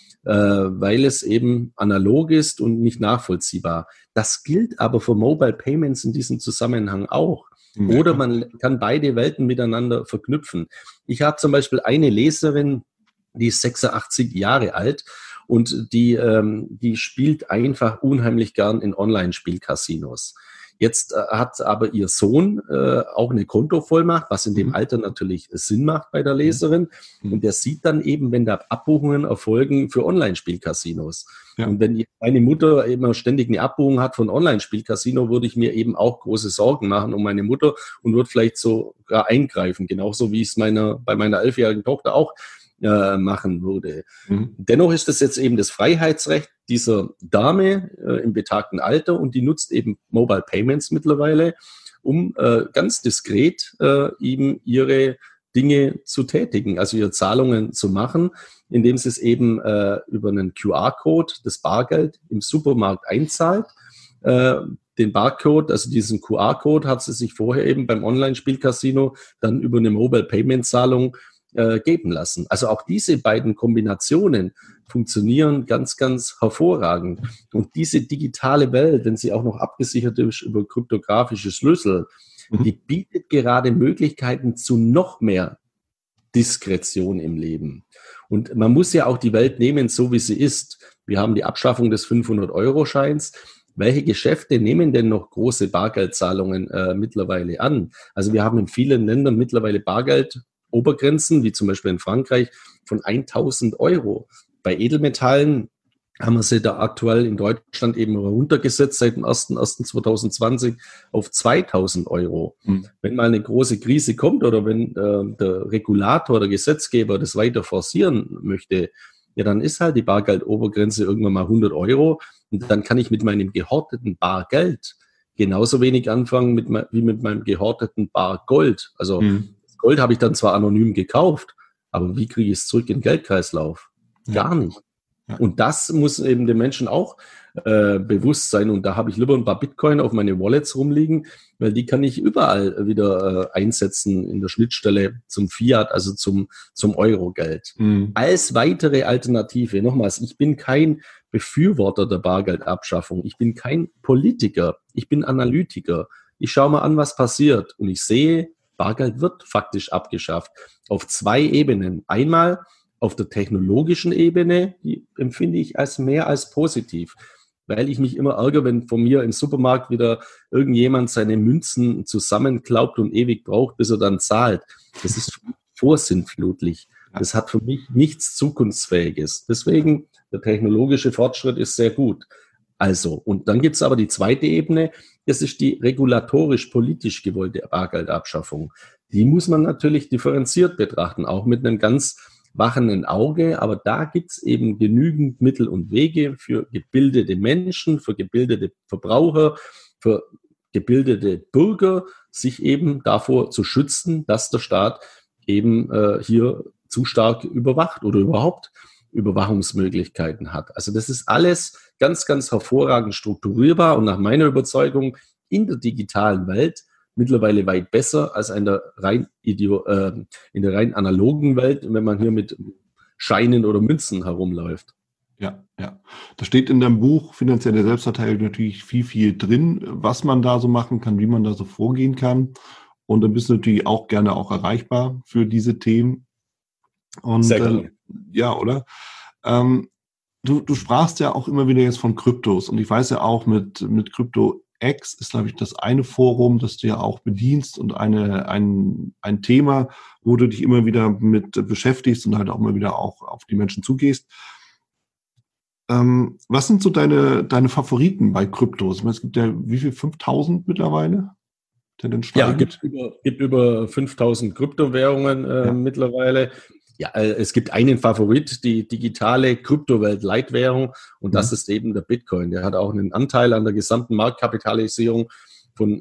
weil es eben analog ist und nicht nachvollziehbar. Das gilt aber für Mobile Payments in diesem Zusammenhang auch. Oder man kann beide Welten miteinander verknüpfen. Ich habe zum Beispiel eine Leserin, die ist 86 Jahre alt und die spielt einfach unheimlich gern in Online-Spielcasinos. Jetzt hat aber ihr Sohn auch eine Kontovollmacht, was in dem Alter natürlich Sinn macht bei der Leserin. Und der sieht dann eben, wenn da Abbuchungen erfolgen für Online-Spielcasinos. Ja. Und wenn meine Mutter immer ständig eine Abbuchung hat von Online-Spielcasino, würde ich mir eben auch große Sorgen machen um meine Mutter und würde vielleicht sogar eingreifen. Genauso wie ich es bei meiner 11-jährigen Tochter auch machen würde. Dennoch ist es jetzt eben das Freiheitsrecht dieser Dame im betagten Alter und die nutzt eben Mobile Payments mittlerweile, um ganz diskret eben ihre Dinge zu tätigen, also ihre Zahlungen zu machen, indem sie es eben über einen QR-Code, das Bargeld im Supermarkt einzahlt. Den Barcode, also diesen QR-Code hat sie sich vorher eben beim Online-Spielcasino dann über eine Mobile Payment-Zahlung geben lassen. Also auch diese beiden Kombinationen funktionieren ganz, ganz hervorragend. Und diese digitale Welt, wenn sie auch noch abgesichert ist über kryptografische Schlüssel, die bietet gerade Möglichkeiten zu noch mehr Diskretion im Leben. Und man muss ja auch die Welt nehmen, so wie sie ist. Wir haben die Abschaffung des 500-Euro-Scheins. Welche Geschäfte nehmen denn noch große Bargeldzahlungen mittlerweile an? Also wir haben in vielen Ländern mittlerweile Bargeldobergrenzen, wie zum Beispiel in Frankreich, von 1.000 Euro. Bei Edelmetallen haben wir sie da aktuell in Deutschland eben runtergesetzt seit dem 01.01.2020 auf 2.000 Euro. Wenn mal eine große Krise kommt oder wenn der Regulator, der Gesetzgeber das weiter forcieren möchte, ja, dann ist halt die Bargeldobergrenze irgendwann mal 100 Euro und dann kann ich mit meinem gehorteten Bargeld genauso wenig anfangen wie mit meinem gehorteten Bargold. Also das Gold habe ich dann zwar anonym gekauft, aber wie kriege ich es zurück in den Geldkreislauf? Gar nicht. Ja. Und das muss eben den Menschen auch bewusst sein. Und da habe ich lieber ein paar Bitcoin auf meine Wallets rumliegen, weil die kann ich überall wieder einsetzen in der Schnittstelle zum Fiat, also zum Euro-Geld. Als weitere Alternative, nochmals, ich bin kein Befürworter der Bargeldabschaffung. Ich bin kein Politiker. Ich bin Analytiker. Ich schaue mal an, was passiert. Und ich sehe, Bargeld wird faktisch abgeschafft. Auf 2 Ebenen. Einmal auf der technologischen Ebene, die empfinde ich als mehr als positiv, weil ich mich immer ärgere, wenn von mir im Supermarkt wieder irgendjemand seine Münzen zusammenklaubt und ewig braucht, bis er dann zahlt. Das ist vorsinnflutlich. Das hat für mich nichts Zukunftsfähiges. Deswegen, der technologische Fortschritt ist sehr gut. Also, und dann gibt es aber die zweite Ebene, das ist die regulatorisch-politisch gewollte Bargeldabschaffung. Die muss man natürlich differenziert betrachten, auch mit einem ganz wachenden Auge, aber da gibt's eben genügend Mittel und Wege für gebildete Menschen, für gebildete Verbraucher, für gebildete Bürger, sich eben davor zu schützen, dass der Staat eben hier zu stark überwacht oder überhaupt Überwachungsmöglichkeiten hat. Also das ist alles ganz, ganz hervorragend strukturierbar und nach meiner Überzeugung in der digitalen Welt mittlerweile weit besser als in der rein analogen Welt, wenn man hier mit Scheinen oder Münzen herumläuft. Ja. Da steht in deinem Buch Finanzielle Selbstverteidigung natürlich viel drin, was man da so machen kann, wie man da so vorgehen kann. Und dann bist du natürlich auch gerne auch erreichbar für diese Themen. Und sehr gerne. Ja, oder? Du sprachst ja auch immer wieder jetzt von Kryptos und ich weiß ja auch mit Krypto X ist, glaube ich, das eine Forum, das du ja auch bedienst und ein Thema, wo du dich immer wieder mit beschäftigst und halt auch immer wieder auch auf die Menschen zugehst. Was sind so deine Favoriten bei Kryptos? Es gibt ja wie viel? 5.000 mittlerweile? Ja, gibt über 5.000 Kryptowährungen mittlerweile. Ja, es gibt einen Favorit, die digitale Kryptowelt-Leitwährung und das ist eben der Bitcoin. Der hat auch einen Anteil an der gesamten Marktkapitalisierung von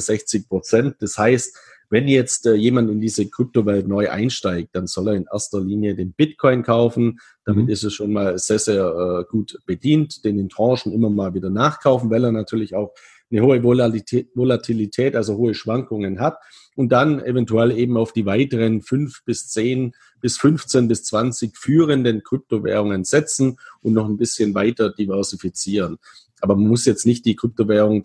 67%. Das heißt, wenn jetzt jemand in diese Kryptowelt neu einsteigt, dann soll er in erster Linie den Bitcoin kaufen. Damit ist er schon mal sehr, sehr gut bedient, den in Tranchen immer mal wieder nachkaufen, weil er natürlich auch eine hohe Volatilität, also hohe Schwankungen hat und dann eventuell eben auf die weiteren 5 bis 10 bis 15 bis 20 führenden Kryptowährungen setzen und noch ein bisschen weiter diversifizieren. Aber man muss jetzt nicht die Kryptowährung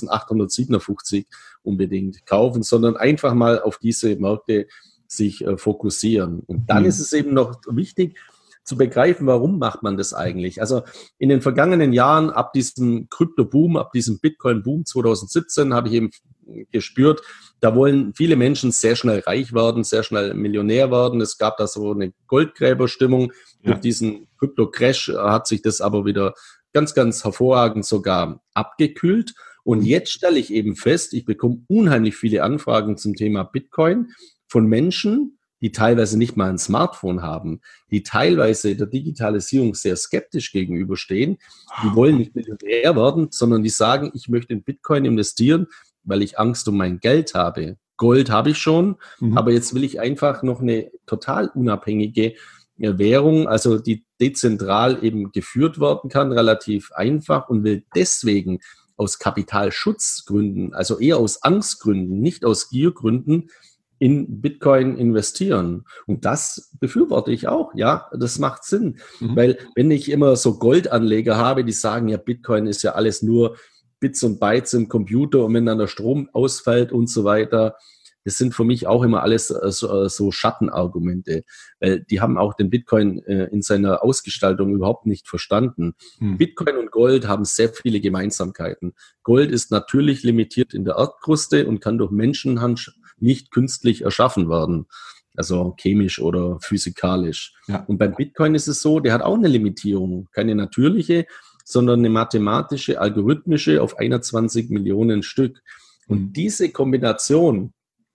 3.857 unbedingt kaufen, sondern einfach mal auf diese Märkte sich fokussieren. Und dann ist es eben noch wichtig, zu begreifen, warum macht man das eigentlich? Also in den vergangenen Jahren, ab diesem Krypto-Boom, ab diesem Bitcoin-Boom 2017, habe ich eben gespürt, da wollen viele Menschen sehr schnell reich werden, sehr schnell Millionär werden. Es gab da so eine Goldgräberstimmung. Ja. Durch diesen Krypto-Crash hat sich das aber wieder ganz, ganz hervorragend sogar abgekühlt. Und jetzt stelle ich eben fest, ich bekomme unheimlich viele Anfragen zum Thema Bitcoin von Menschen, die teilweise nicht mal ein Smartphone haben, die teilweise der Digitalisierung sehr skeptisch gegenüberstehen. Die wollen nicht Millionär werden, sondern die sagen, ich möchte in Bitcoin investieren, weil ich Angst um mein Geld habe. Gold habe ich schon, aber jetzt will ich einfach noch eine total unabhängige Währung, also die dezentral eben geführt werden kann, relativ einfach und will deswegen aus Kapitalschutzgründen, also eher aus Angstgründen, nicht aus Giergründen, in Bitcoin investieren. Und das befürworte ich auch. Ja, das macht Sinn. Weil wenn ich immer so Goldanleger habe, die sagen, ja, Bitcoin ist ja alles nur Bits und Bytes im Computer und wenn dann der Strom ausfällt und so weiter, das sind für mich auch immer alles so Schattenargumente. Weil die haben auch den Bitcoin in seiner Ausgestaltung überhaupt nicht verstanden. Bitcoin und Gold haben sehr viele Gemeinsamkeiten. Gold ist natürlich limitiert in der Erdkruste und kann durch Menschenhand nicht künstlich erschaffen werden. also chemisch oder physikalisch. Ja. Und beim Bitcoin ist es so, der hat auch eine Limitierung, keine natürliche, sondern eine mathematische, algorithmische auf 21 Millionen Stück. Und diese Kombination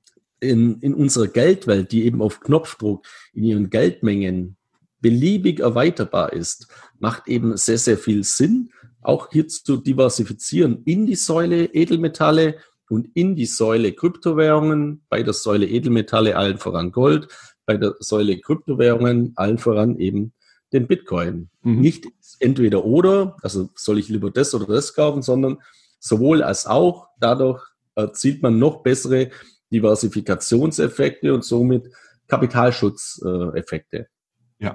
in unserer Geldwelt, die eben auf Knopfdruck in ihren Geldmengen beliebig erweiterbar ist, macht eben sehr, sehr viel Sinn, auch hier zu diversifizieren in die Säule Edelmetalle und in die Säule Kryptowährungen, bei der Säule Edelmetalle allen voran Gold, bei der Säule Kryptowährungen allen voran eben den Bitcoin. Nicht entweder oder, also soll ich lieber das oder das kaufen, sondern sowohl als auch. Dadurch erzielt man noch bessere Diversifikationseffekte und somit Kapitalschutzeffekte. Ja.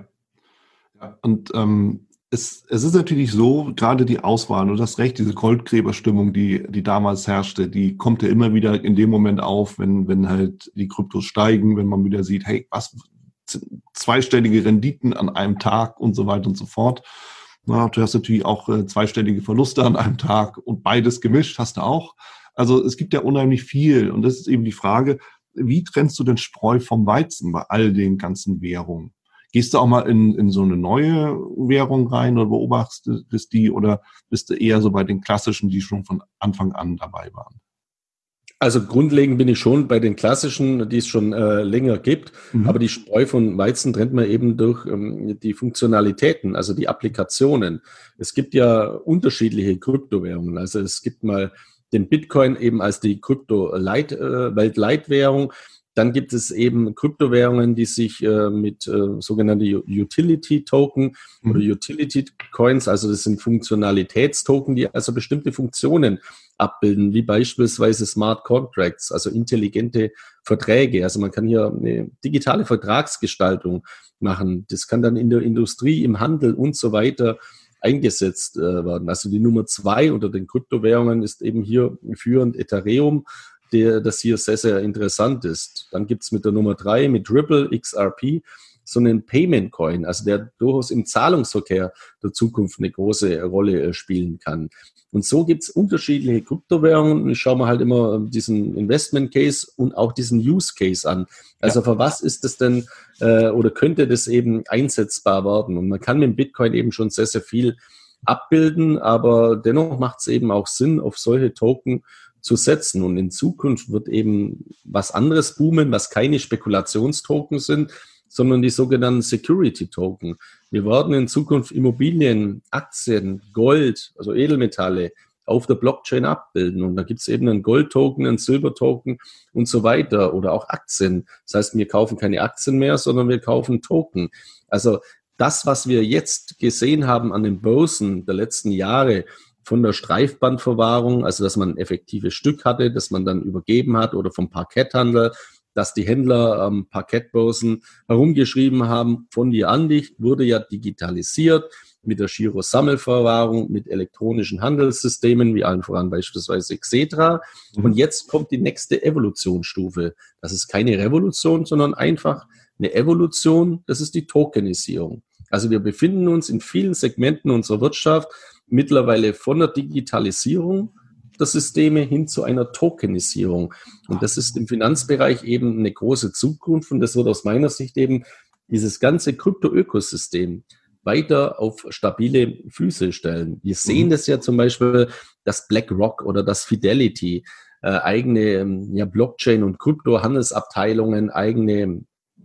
Und es ist natürlich so, gerade die Auswahl, und das Recht, diese Goldgräberstimmung, die damals herrschte, die kommt ja immer wieder in dem Moment auf, wenn halt die Kryptos steigen, wenn man wieder sieht, hey, was, zweistellige Renditen an einem Tag und so weiter und so fort. Na, du hast natürlich auch zweistellige Verluste an einem Tag und beides gemischt hast du auch. Also es gibt ja unheimlich viel und das ist eben die Frage, wie trennst du den Spreu vom Weizen bei all den ganzen Währungen? Gehst du auch mal in so eine neue Währung rein oder beobachtest die oder bist du eher so bei den klassischen, die schon von Anfang an dabei waren? Also grundlegend bin ich schon bei den klassischen, die es schon länger gibt, aber die Spreu von Weizen trennt man eben durch die Funktionalitäten, also die Applikationen. Es gibt ja unterschiedliche Kryptowährungen. Also es gibt mal den Bitcoin eben als die Weltleitwährung. Dann gibt es eben Kryptowährungen, die sich mit sogenannten Utility-Token oder Utility-Coins, also das sind Funktionalitätstoken, die also bestimmte Funktionen abbilden, wie beispielsweise Smart Contracts, also intelligente Verträge. Also man kann hier eine digitale Vertragsgestaltung machen. Das kann dann in der Industrie, im Handel und so weiter eingesetzt werden. Also die Nummer 2 unter den Kryptowährungen ist eben hier führend Ethereum, das hier sehr, sehr interessant ist. Dann gibt's mit der Nummer 3, mit Ripple XRP, so einen Payment Coin, also der durchaus im Zahlungsverkehr der Zukunft eine große Rolle spielen kann. Und so gibt's unterschiedliche Kryptowährungen. Ich schaue mir halt immer diesen Investment Case und auch diesen Use Case an. Also für was ist das denn oder könnte das eben einsetzbar werden? Und man kann mit dem Bitcoin eben schon sehr, sehr viel abbilden, aber dennoch macht es eben auch Sinn, auf solche Token zu setzen. Und in Zukunft wird eben was anderes boomen, was keine Spekulationstoken sind, sondern die sogenannten Security-Token. Wir werden in Zukunft Immobilien, Aktien, Gold, also Edelmetalle auf der Blockchain abbilden. Und da gibt es eben einen Gold-Token, einen Silber-Token und so weiter oder auch Aktien. Das heißt, wir kaufen keine Aktien mehr, sondern wir kaufen Token. Also das, was wir jetzt gesehen haben an den Börsen der letzten Jahre, von der Streifbandverwahrung, also dass man ein effektives Stück hatte, das man dann übergeben hat oder vom Parketthandel, dass die Händler am Parkettbörsen herumgeschrieben haben, von dir an dich, wurde ja digitalisiert mit der Giro-Sammelverwahrung, mit elektronischen Handelssystemen, wie allen voran beispielsweise Xetra. Und jetzt kommt die nächste Evolutionsstufe. Das ist keine Revolution, sondern einfach eine Evolution, das ist die Tokenisierung. Also wir befinden uns in vielen Segmenten unserer Wirtschaft mittlerweile von der Digitalisierung der Systeme hin zu einer Tokenisierung. Und das ist im Finanzbereich eben eine große Zukunft und das wird aus meiner Sicht eben dieses ganze Krypto-Ökosystem weiter auf stabile Füße stellen. Wir sehen das ja zum Beispiel, dass BlackRock oder das Fidelity eigene Blockchain- und Krypto-Handelsabteilungen, eigene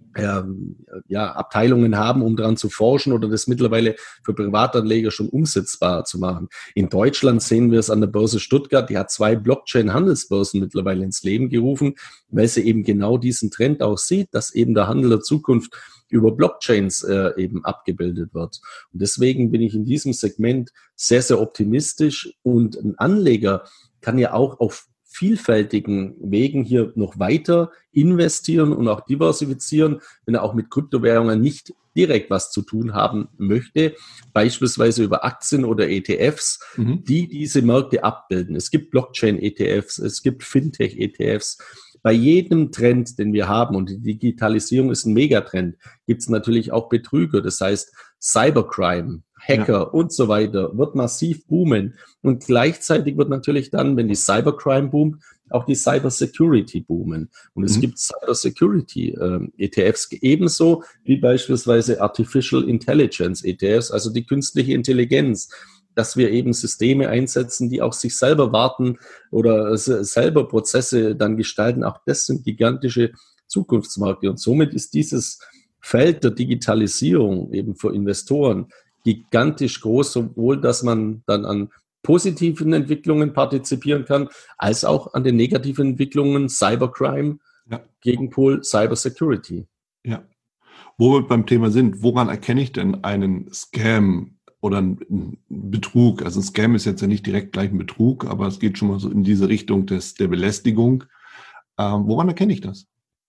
Abteilungen haben, um daran zu forschen oder das mittlerweile für Privatanleger schon umsetzbar zu machen. In Deutschland sehen wir es an der Börse Stuttgart, die hat 2 Blockchain-Handelsbörsen mittlerweile ins Leben gerufen, weil sie eben genau diesen Trend auch sieht, dass eben der Handel der Zukunft über Blockchains eben abgebildet wird. Und deswegen bin ich in diesem Segment sehr, sehr optimistisch und ein Anleger kann ja auch auf vielfältigen Wegen hier noch weiter investieren und auch diversifizieren, wenn er auch mit Kryptowährungen nicht direkt was zu tun haben möchte, beispielsweise über Aktien oder ETFs, die diese Märkte abbilden. Es gibt Blockchain-ETFs, es gibt Fintech-ETFs. Bei jedem Trend, den wir haben, und die Digitalisierung ist ein Megatrend, gibt es natürlich auch Betrüger. Das heißt, Cybercrime Hacker und so weiter, wird massiv boomen. Und gleichzeitig wird natürlich dann, wenn die Cybercrime boomt, auch die Cybersecurity boomen. Und es gibt Cybersecurity ETFs ebenso wie beispielsweise Artificial Intelligence ETFs, also die künstliche Intelligenz, dass wir eben Systeme einsetzen, die auch sich selber warten oder selber Prozesse dann gestalten. Auch das sind gigantische Zukunftsmärkte. Und somit ist dieses Feld der Digitalisierung eben für Investoren gigantisch groß, sowohl, dass man dann an positiven Entwicklungen partizipieren kann, als auch an den negativen Entwicklungen Cybercrime, Gegenpol Cybersecurity. Ja. Wo wir beim Thema sind, woran erkenne ich denn einen Scam oder einen Betrug? Also ein Scam ist jetzt ja nicht direkt gleich ein Betrug, aber es geht schon mal so in diese Richtung der Belästigung. Woran erkenne ich das?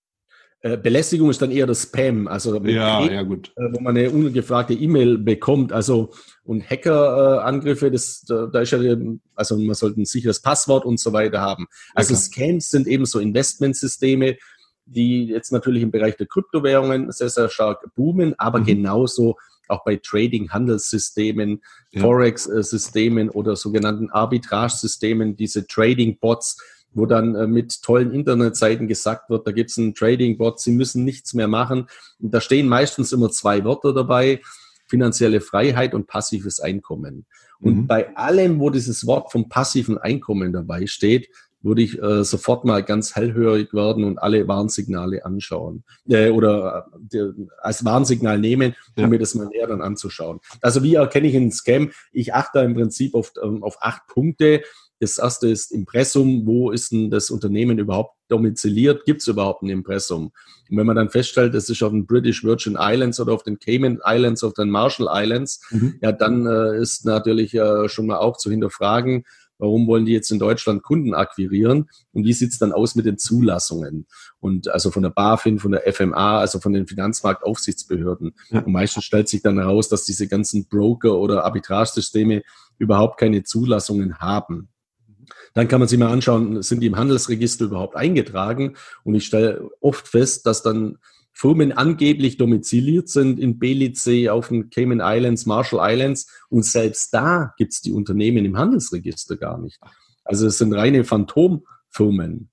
Belästigung ist dann eher das Spam, also gut. Wo man eine ungefragte E-Mail bekommt, also und Hackerangriffe, da ist ja, also man sollte ein sicheres Passwort und so weiter haben. Also Scams sind eben so Investmentsysteme, die jetzt natürlich im Bereich der Kryptowährungen sehr, sehr stark boomen, aber genauso auch bei Trading-Handelssystemen, Forex-Systemen oder sogenannten Arbitrage-Systemen, diese Trading-Bots, wo dann mit tollen Internetseiten gesagt wird, da gibt es einen Trading-Bot, Sie müssen nichts mehr machen. Und da stehen meistens immer 2 Wörter dabei, finanzielle Freiheit und passives Einkommen. Und bei allem, wo dieses Wort vom passiven Einkommen dabei steht, würde ich sofort mal ganz hellhörig werden und alle Warnsignale anschauen oder als Warnsignal nehmen, um mir das mal näher dann anzuschauen. Also wie erkenne ich einen Scam? Ich achte im Prinzip auf 8 Punkte. Das erste ist Impressum. Wo ist denn das Unternehmen überhaupt domiziliert? Gibt es überhaupt ein Impressum? Und wenn man dann feststellt, es ist auf den British Virgin Islands oder auf den Cayman Islands, auf den Marshall Islands, dann ist natürlich schon mal auch zu hinterfragen, warum wollen die jetzt in Deutschland Kunden akquirieren? Und wie sieht's dann aus mit den Zulassungen? Und also von der BaFin, von der FMA, also von den Finanzmarktaufsichtsbehörden. Und meistens stellt sich dann heraus, dass diese ganzen Broker- oder Arbitragesysteme überhaupt keine Zulassungen haben. Dann kann man sich mal anschauen, sind die im Handelsregister überhaupt eingetragen? Und ich stelle oft fest, dass dann Firmen angeblich domiziliert sind in Belize, auf den Cayman Islands, Marshall Islands. Und selbst da gibt es die Unternehmen im Handelsregister gar nicht. Also es sind reine Phantomfirmen.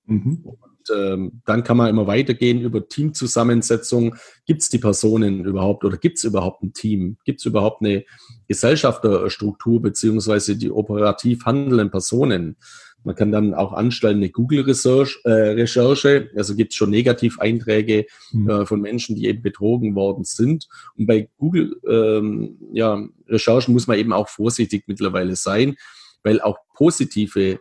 Und dann kann man immer weitergehen über Teamzusammensetzung. Gibt es die Personen überhaupt oder gibt es überhaupt ein Team? Gibt es überhaupt eine Gesellschafterstruktur beziehungsweise die operativ handelnden Personen? Man kann dann auch anstellen eine Google-Recherche, also gibt es schon Negativeinträge von Menschen, die eben betrogen worden sind. Und bei Google-Recherchen muss man eben auch vorsichtig mittlerweile sein, weil auch positive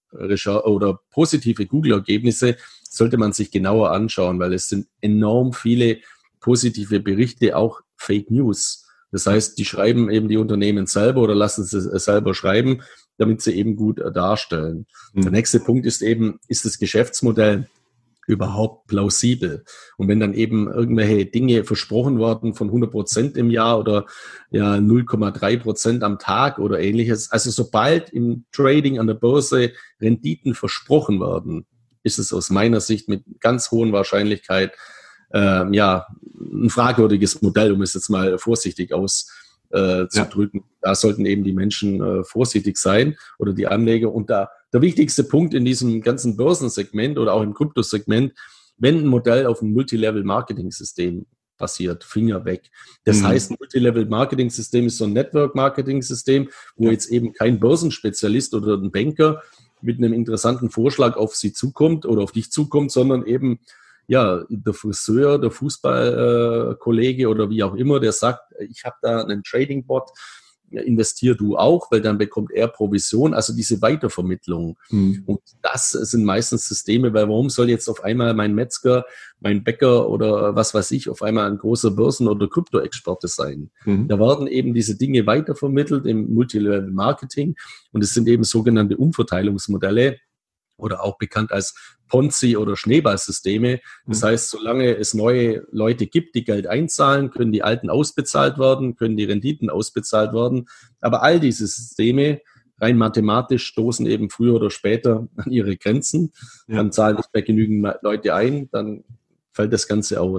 Google-Ergebnisse sollte man sich genauer anschauen, weil es sind enorm viele positive Berichte, auch Fake News. Das heißt, die schreiben eben die Unternehmen selber oder lassen sie selber schreiben, damit sie eben gut darstellen. Der nächste Punkt ist eben, ist das Geschäftsmodell überhaupt plausibel? Und wenn dann eben irgendwelche Dinge versprochen werden von 100% im Jahr oder 0,3% am Tag oder ähnliches, also sobald im Trading an der Börse Renditen versprochen werden, ist es aus meiner Sicht mit ganz hohen Wahrscheinlichkeit ein fragwürdiges Modell, um es jetzt mal vorsichtig zu drücken. Da sollten eben die Menschen vorsichtig sein oder die Anleger. Und der wichtigste Punkt in diesem ganzen Börsensegment oder auch im Kryptosegment, wenn ein Modell auf einem Multilevel-Marketing-System basiert, Finger weg. Das heißt, ein Multilevel-Marketing-System ist so ein Network-Marketing-System, wo jetzt eben kein Börsenspezialist oder ein Banker mit einem interessanten Vorschlag auf Sie zukommt oder auf dich zukommt, sondern eben der Friseur, der Fußballkollege oder wie auch immer, der sagt, ich habe da einen Trading-Bot, investier du auch, weil dann bekommt er Provision, also diese Weitervermittlung. Und das sind meistens Systeme, weil warum soll jetzt auf einmal mein Metzger, mein Bäcker oder was weiß ich, auf einmal ein großer Börsen- oder Krypto-Experte sein? Da werden eben diese Dinge weitervermittelt im Multilevel-Marketing und es sind eben sogenannte Umverteilungsmodelle, oder auch bekannt als Ponzi- oder Schneeballsysteme. Das heißt, solange es neue Leute gibt, die Geld einzahlen, können die Alten ausbezahlt werden, können die Renditen ausbezahlt werden. Aber all diese Systeme, rein mathematisch, stoßen eben früher oder später an ihre Grenzen. Dann zahlen nicht mehr genügend Leute ein, dann fällt das Ganze aus.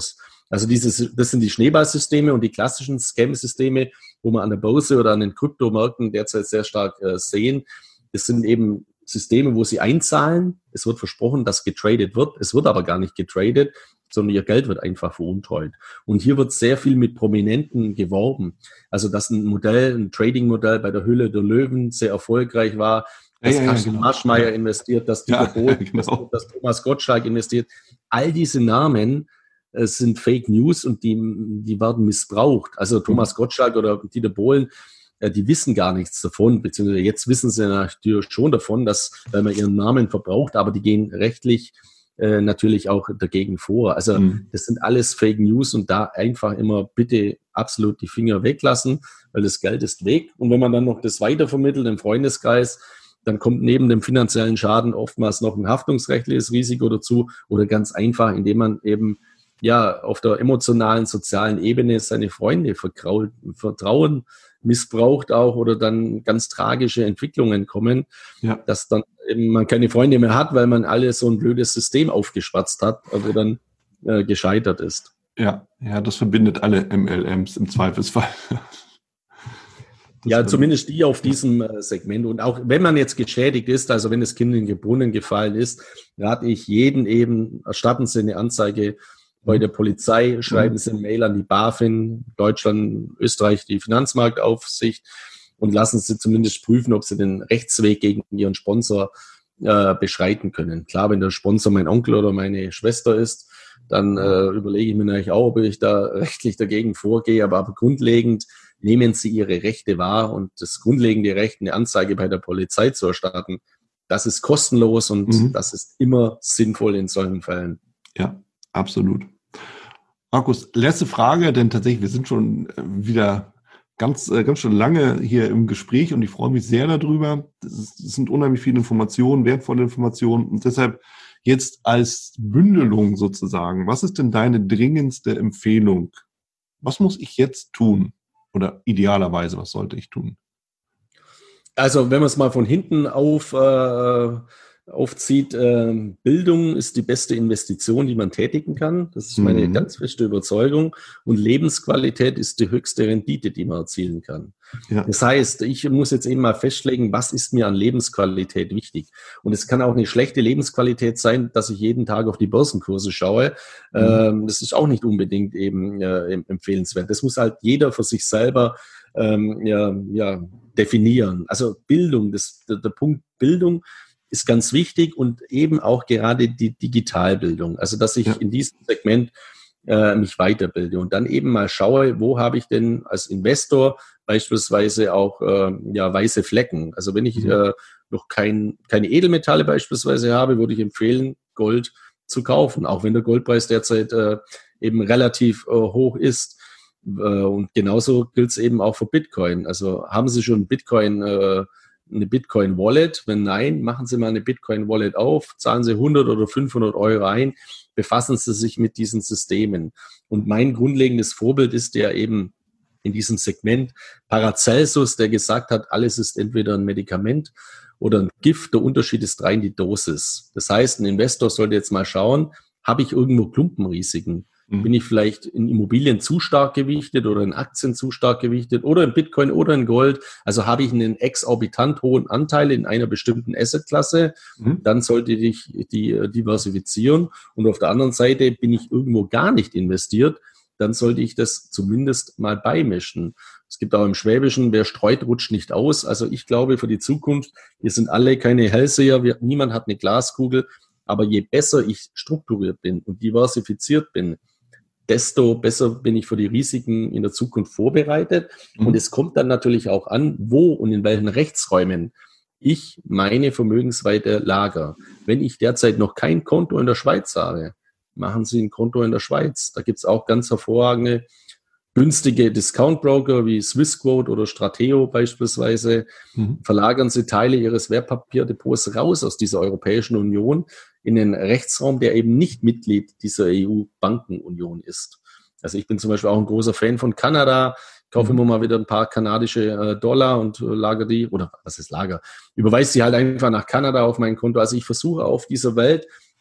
Also das sind die Schneeballsysteme und die klassischen Scam-Systeme, wo man an der Börse oder an den Kryptomärkten derzeit sehr stark sehen. Das sind eben Systeme, wo sie einzahlen. Es wird versprochen, dass getradet wird. Es wird aber gar nicht getradet, sondern ihr Geld wird einfach veruntreut. Und hier wird sehr viel mit Prominenten geworben. Also dass ein Trading-Modell bei der Höhle der Löwen sehr erfolgreich war, dass Carsten Maschmeyer investiert, dass Dieter Bohlen, dass Thomas Gottschalk investiert. All diese Namen sind Fake News und die werden missbraucht. Also Thomas Gottschalk oder Dieter Bohlen, die wissen gar nichts davon, beziehungsweise jetzt wissen sie natürlich schon davon, weil man ihren Namen verbraucht, aber die gehen rechtlich natürlich auch dagegen vor. Also das sind alles Fake News und da einfach immer bitte absolut die Finger weglassen, weil das Geld ist weg. Und wenn man dann noch das weitervermittelt im Freundeskreis, dann kommt neben dem finanziellen Schaden oftmals noch ein haftungsrechtliches Risiko dazu oder ganz einfach, indem man eben auf der emotionalen, sozialen Ebene seine Freunde Vertrauen missbraucht auch oder dann ganz tragische Entwicklungen kommen, dass dann eben man keine Freunde mehr hat, weil man alles so ein blödes System aufgeschwatzt hat, wo dann gescheitert ist. Ja, das verbindet alle MLMs im Zweifelsfall. Zumindest die auf diesem Segment. Und auch wenn man jetzt geschädigt ist, also wenn das Kind in den Brunnen gefallen ist, rate ich jeden eben, erstatten Sie eine Anzeige bei der Polizei, schreiben Sie eine Mail an die BaFin, Deutschland, Österreich, die Finanzmarktaufsicht und lassen Sie zumindest prüfen, ob Sie den Rechtsweg gegen Ihren Sponsor beschreiten können. Klar, wenn der Sponsor mein Onkel oder meine Schwester ist, dann überlege ich mir natürlich auch, ob ich da rechtlich dagegen vorgehe, aber grundlegend nehmen Sie Ihre Rechte wahr und das grundlegende Recht, eine Anzeige bei der Polizei zu erstatten, das ist kostenlos und das ist immer sinnvoll in solchen Fällen. Ja, absolut. Markus, letzte Frage, denn tatsächlich, wir sind schon wieder ganz schön lange hier im Gespräch und ich freue mich sehr darüber. Es sind unheimlich viele Informationen, wertvolle Informationen und deshalb jetzt als Bündelung sozusagen, was ist denn deine dringendste Empfehlung? Was muss ich jetzt tun? Oder idealerweise, was sollte ich tun? Also wenn man es mal von hinten aufzieht, Bildung ist die beste Investition, die man tätigen kann. Das ist meine ganz feste Überzeugung. Und Lebensqualität ist die höchste Rendite, die man erzielen kann. Ja. Das heißt, ich muss jetzt eben mal festlegen, was ist mir an Lebensqualität wichtig. Und es kann auch eine schlechte Lebensqualität sein, dass ich jeden Tag auf die Börsenkurse schaue. Das ist auch nicht unbedingt eben empfehlenswert. Das muss halt jeder für sich selber definieren. Also Bildung, der Punkt Bildung ist ganz wichtig und eben auch gerade die Digitalbildung. Also dass ich in diesem Segment mich weiterbilde und dann eben mal schaue, wo habe ich denn als Investor beispielsweise auch weiße Flecken. Also wenn ich noch keine Edelmetalle beispielsweise habe, würde ich empfehlen, Gold zu kaufen, auch wenn der Goldpreis derzeit eben relativ hoch ist. Und genauso gilt es eben auch für Bitcoin. Also haben Sie schon eine Bitcoin-Wallet? Wenn nein, machen Sie mal eine Bitcoin-Wallet auf, zahlen Sie 100 oder 500 Euro ein, befassen Sie sich mit diesen Systemen. Und mein grundlegendes Vorbild ist ja eben in diesem Segment Paracelsus, der gesagt hat, alles ist entweder ein Medikament oder ein Gift. Der Unterschied ist rein die Dosis. Das heißt, ein Investor sollte jetzt mal schauen, habe ich irgendwo Klumpenrisiken? Bin ich vielleicht in Immobilien zu stark gewichtet oder in Aktien zu stark gewichtet oder in Bitcoin oder in Gold? Also habe ich einen exorbitant hohen Anteil in einer bestimmten Assetklasse, dann sollte ich die diversifizieren. Und auf der anderen Seite bin ich irgendwo gar nicht investiert, dann sollte ich das zumindest mal beimischen. Es gibt auch im Schwäbischen, wer streut, rutscht nicht aus. Also ich glaube für die Zukunft, wir sind alle keine Hellseher, niemand hat eine Glaskugel, aber je besser ich strukturiert bin und diversifiziert bin, desto besser bin ich für die Risiken in der Zukunft vorbereitet. Und es kommt dann natürlich auch an, wo und in welchen Rechtsräumen ich meine Vermögensweite lager. Wenn ich derzeit noch kein Konto in der Schweiz habe, machen Sie ein Konto in der Schweiz. Da gibt es auch ganz hervorragende, günstige Discount-Broker wie Swissquote oder Strateo beispielsweise. Verlagern Sie Teile Ihres Wertpapierdepots raus aus dieser Europäischen Union in den Rechtsraum, der eben nicht Mitglied dieser EU-Bankenunion ist. Also ich bin zum Beispiel auch ein großer Fan von Kanada, kaufe immer mal wieder ein paar kanadische Dollar und lager die, oder was ist Lager, überweise sie halt einfach nach Kanada auf mein Konto. Also ich versuche auf dieser Welt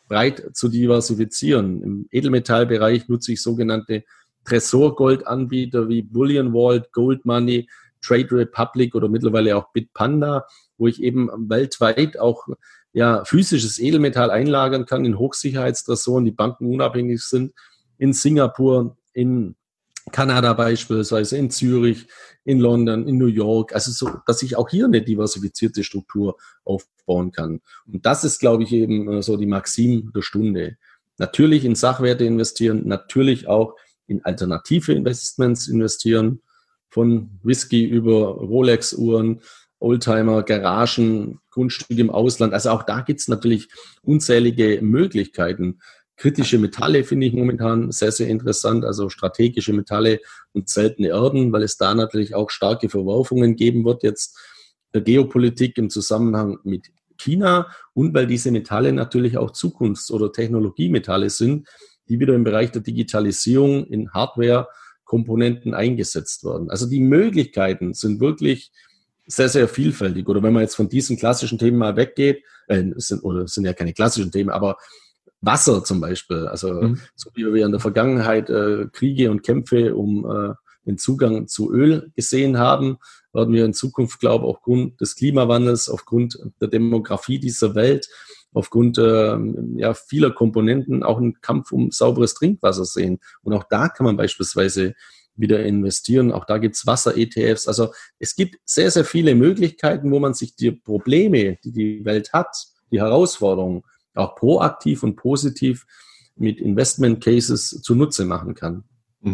breit zu diversifizieren. Im Edelmetallbereich nutze ich sogenannte Tresorgold-Anbieter wie Bullion Vault, Gold Money, Trade Republic oder mittlerweile auch Bitpanda, wo ich eben weltweit auch physisches Edelmetall einlagern kann in Hochsicherheitstresoren, die bankenunabhängig sind, in Singapur, in Kanada beispielsweise, in Zürich, in London, in New York, also so, dass ich auch hier eine diversifizierte Struktur aufbauen kann. Und das ist, glaube ich, eben so die Maxime der Stunde. Natürlich in Sachwerte investieren, natürlich auch in alternative Investments investieren, von Whisky über Rolex-Uhren, Oldtimer, Garagen, Grundstücke im Ausland. Also auch da gibt es natürlich unzählige Möglichkeiten. Kritische Metalle finde ich momentan sehr, sehr interessant, also strategische Metalle und seltene Erden, weil es da natürlich auch starke Verwerfungen geben wird jetzt der Geopolitik im Zusammenhang mit China und weil diese Metalle natürlich auch Zukunfts- oder Technologiemetalle sind, die wieder im Bereich der Digitalisierung in Hardware-Komponenten eingesetzt werden. Also die Möglichkeiten sind wirklich sehr, sehr vielfältig. Oder wenn man jetzt von diesen klassischen Themen mal weggeht, sind ja keine klassischen Themen, aber Wasser zum Beispiel, also so wie wir in der Vergangenheit Kriege und Kämpfe um den Zugang zu Öl gesehen haben, werden wir in Zukunft, glaube ich, aufgrund des Klimawandels, aufgrund der Demografie dieser Welt, aufgrund vieler Komponenten auch einen Kampf um sauberes Trinkwasser sehen. Und auch da kann man beispielsweise wieder investieren. Auch da gibt's Wasser-ETFs. Also es gibt sehr, sehr viele Möglichkeiten, wo man sich die Probleme, die die Welt hat, die Herausforderungen, auch proaktiv und positiv mit Investment Cases zunutze machen kann.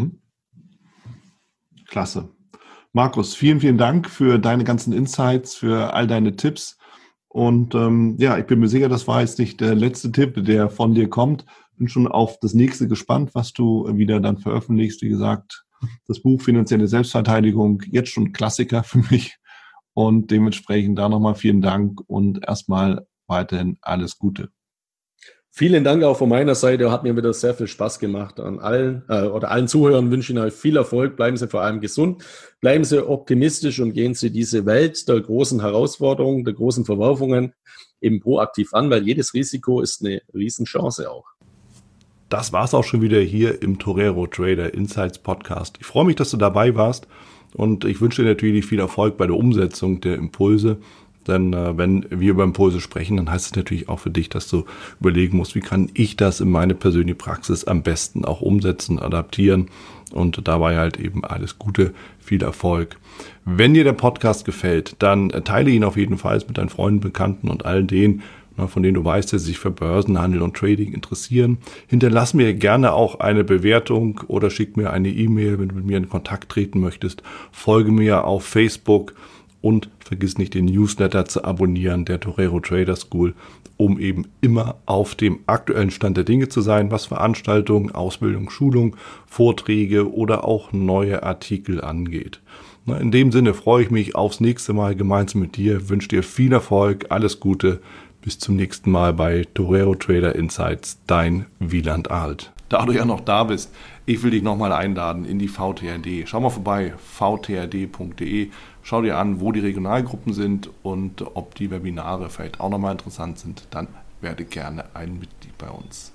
Klasse. Markus, vielen, vielen Dank für deine ganzen Insights, für all deine Tipps. Und ich bin mir sicher, das war jetzt nicht der letzte Tipp, der von dir kommt. Bin schon auf das nächste gespannt, was du wieder dann veröffentlichst. Wie gesagt, das Buch Finanzielle Selbstverteidigung, jetzt schon Klassiker für mich. Und dementsprechend da nochmal vielen Dank und erstmal weiterhin alles Gute. Vielen Dank auch von meiner Seite. Hat mir wieder sehr viel Spaß gemacht. An allen Zuhörern wünsche ich Ihnen viel Erfolg. Bleiben Sie vor allem gesund. Bleiben Sie optimistisch und gehen Sie diese Welt der großen Herausforderungen, der großen Verwerfungen eben proaktiv an, weil jedes Risiko ist eine Riesenchance auch. Das war's auch schon wieder hier im Torero Trader Insights Podcast. Ich freue mich, dass du dabei warst und ich wünsche dir natürlich viel Erfolg bei der Umsetzung der Impulse. Denn wenn wir über Impulse sprechen, dann heißt es natürlich auch für dich, dass du überlegen musst, wie kann ich das in meine persönliche Praxis am besten auch umsetzen, adaptieren und dabei halt eben alles Gute, viel Erfolg. Wenn dir der Podcast gefällt, dann teile ihn auf jeden Fall mit deinen Freunden, Bekannten und all denen, von denen du weißt, dass sie sich für Börsenhandel und Trading interessieren. Hinterlass mir gerne auch eine Bewertung oder schick mir eine E-Mail, wenn du mit mir in Kontakt treten möchtest. Folge mir auf Facebook. Und vergiss nicht, den Newsletter zu abonnieren, der Torero Trader School, um eben immer auf dem aktuellen Stand der Dinge zu sein, was Veranstaltungen, Ausbildung, Schulung, Vorträge oder auch neue Artikel angeht. In dem Sinne freue ich mich aufs nächste Mal gemeinsam mit dir, wünsche dir viel Erfolg, alles Gute, bis zum nächsten Mal bei Torero Trader Insights, dein Wieland Alt. Da du ja noch da bist, ich will dich nochmal einladen in die VTRD. Schau mal vorbei, vtrd.de. Schau dir an, wo die Regionalgruppen sind und ob die Webinare vielleicht auch nochmal interessant sind. Dann werde gerne ein Mitglied bei uns.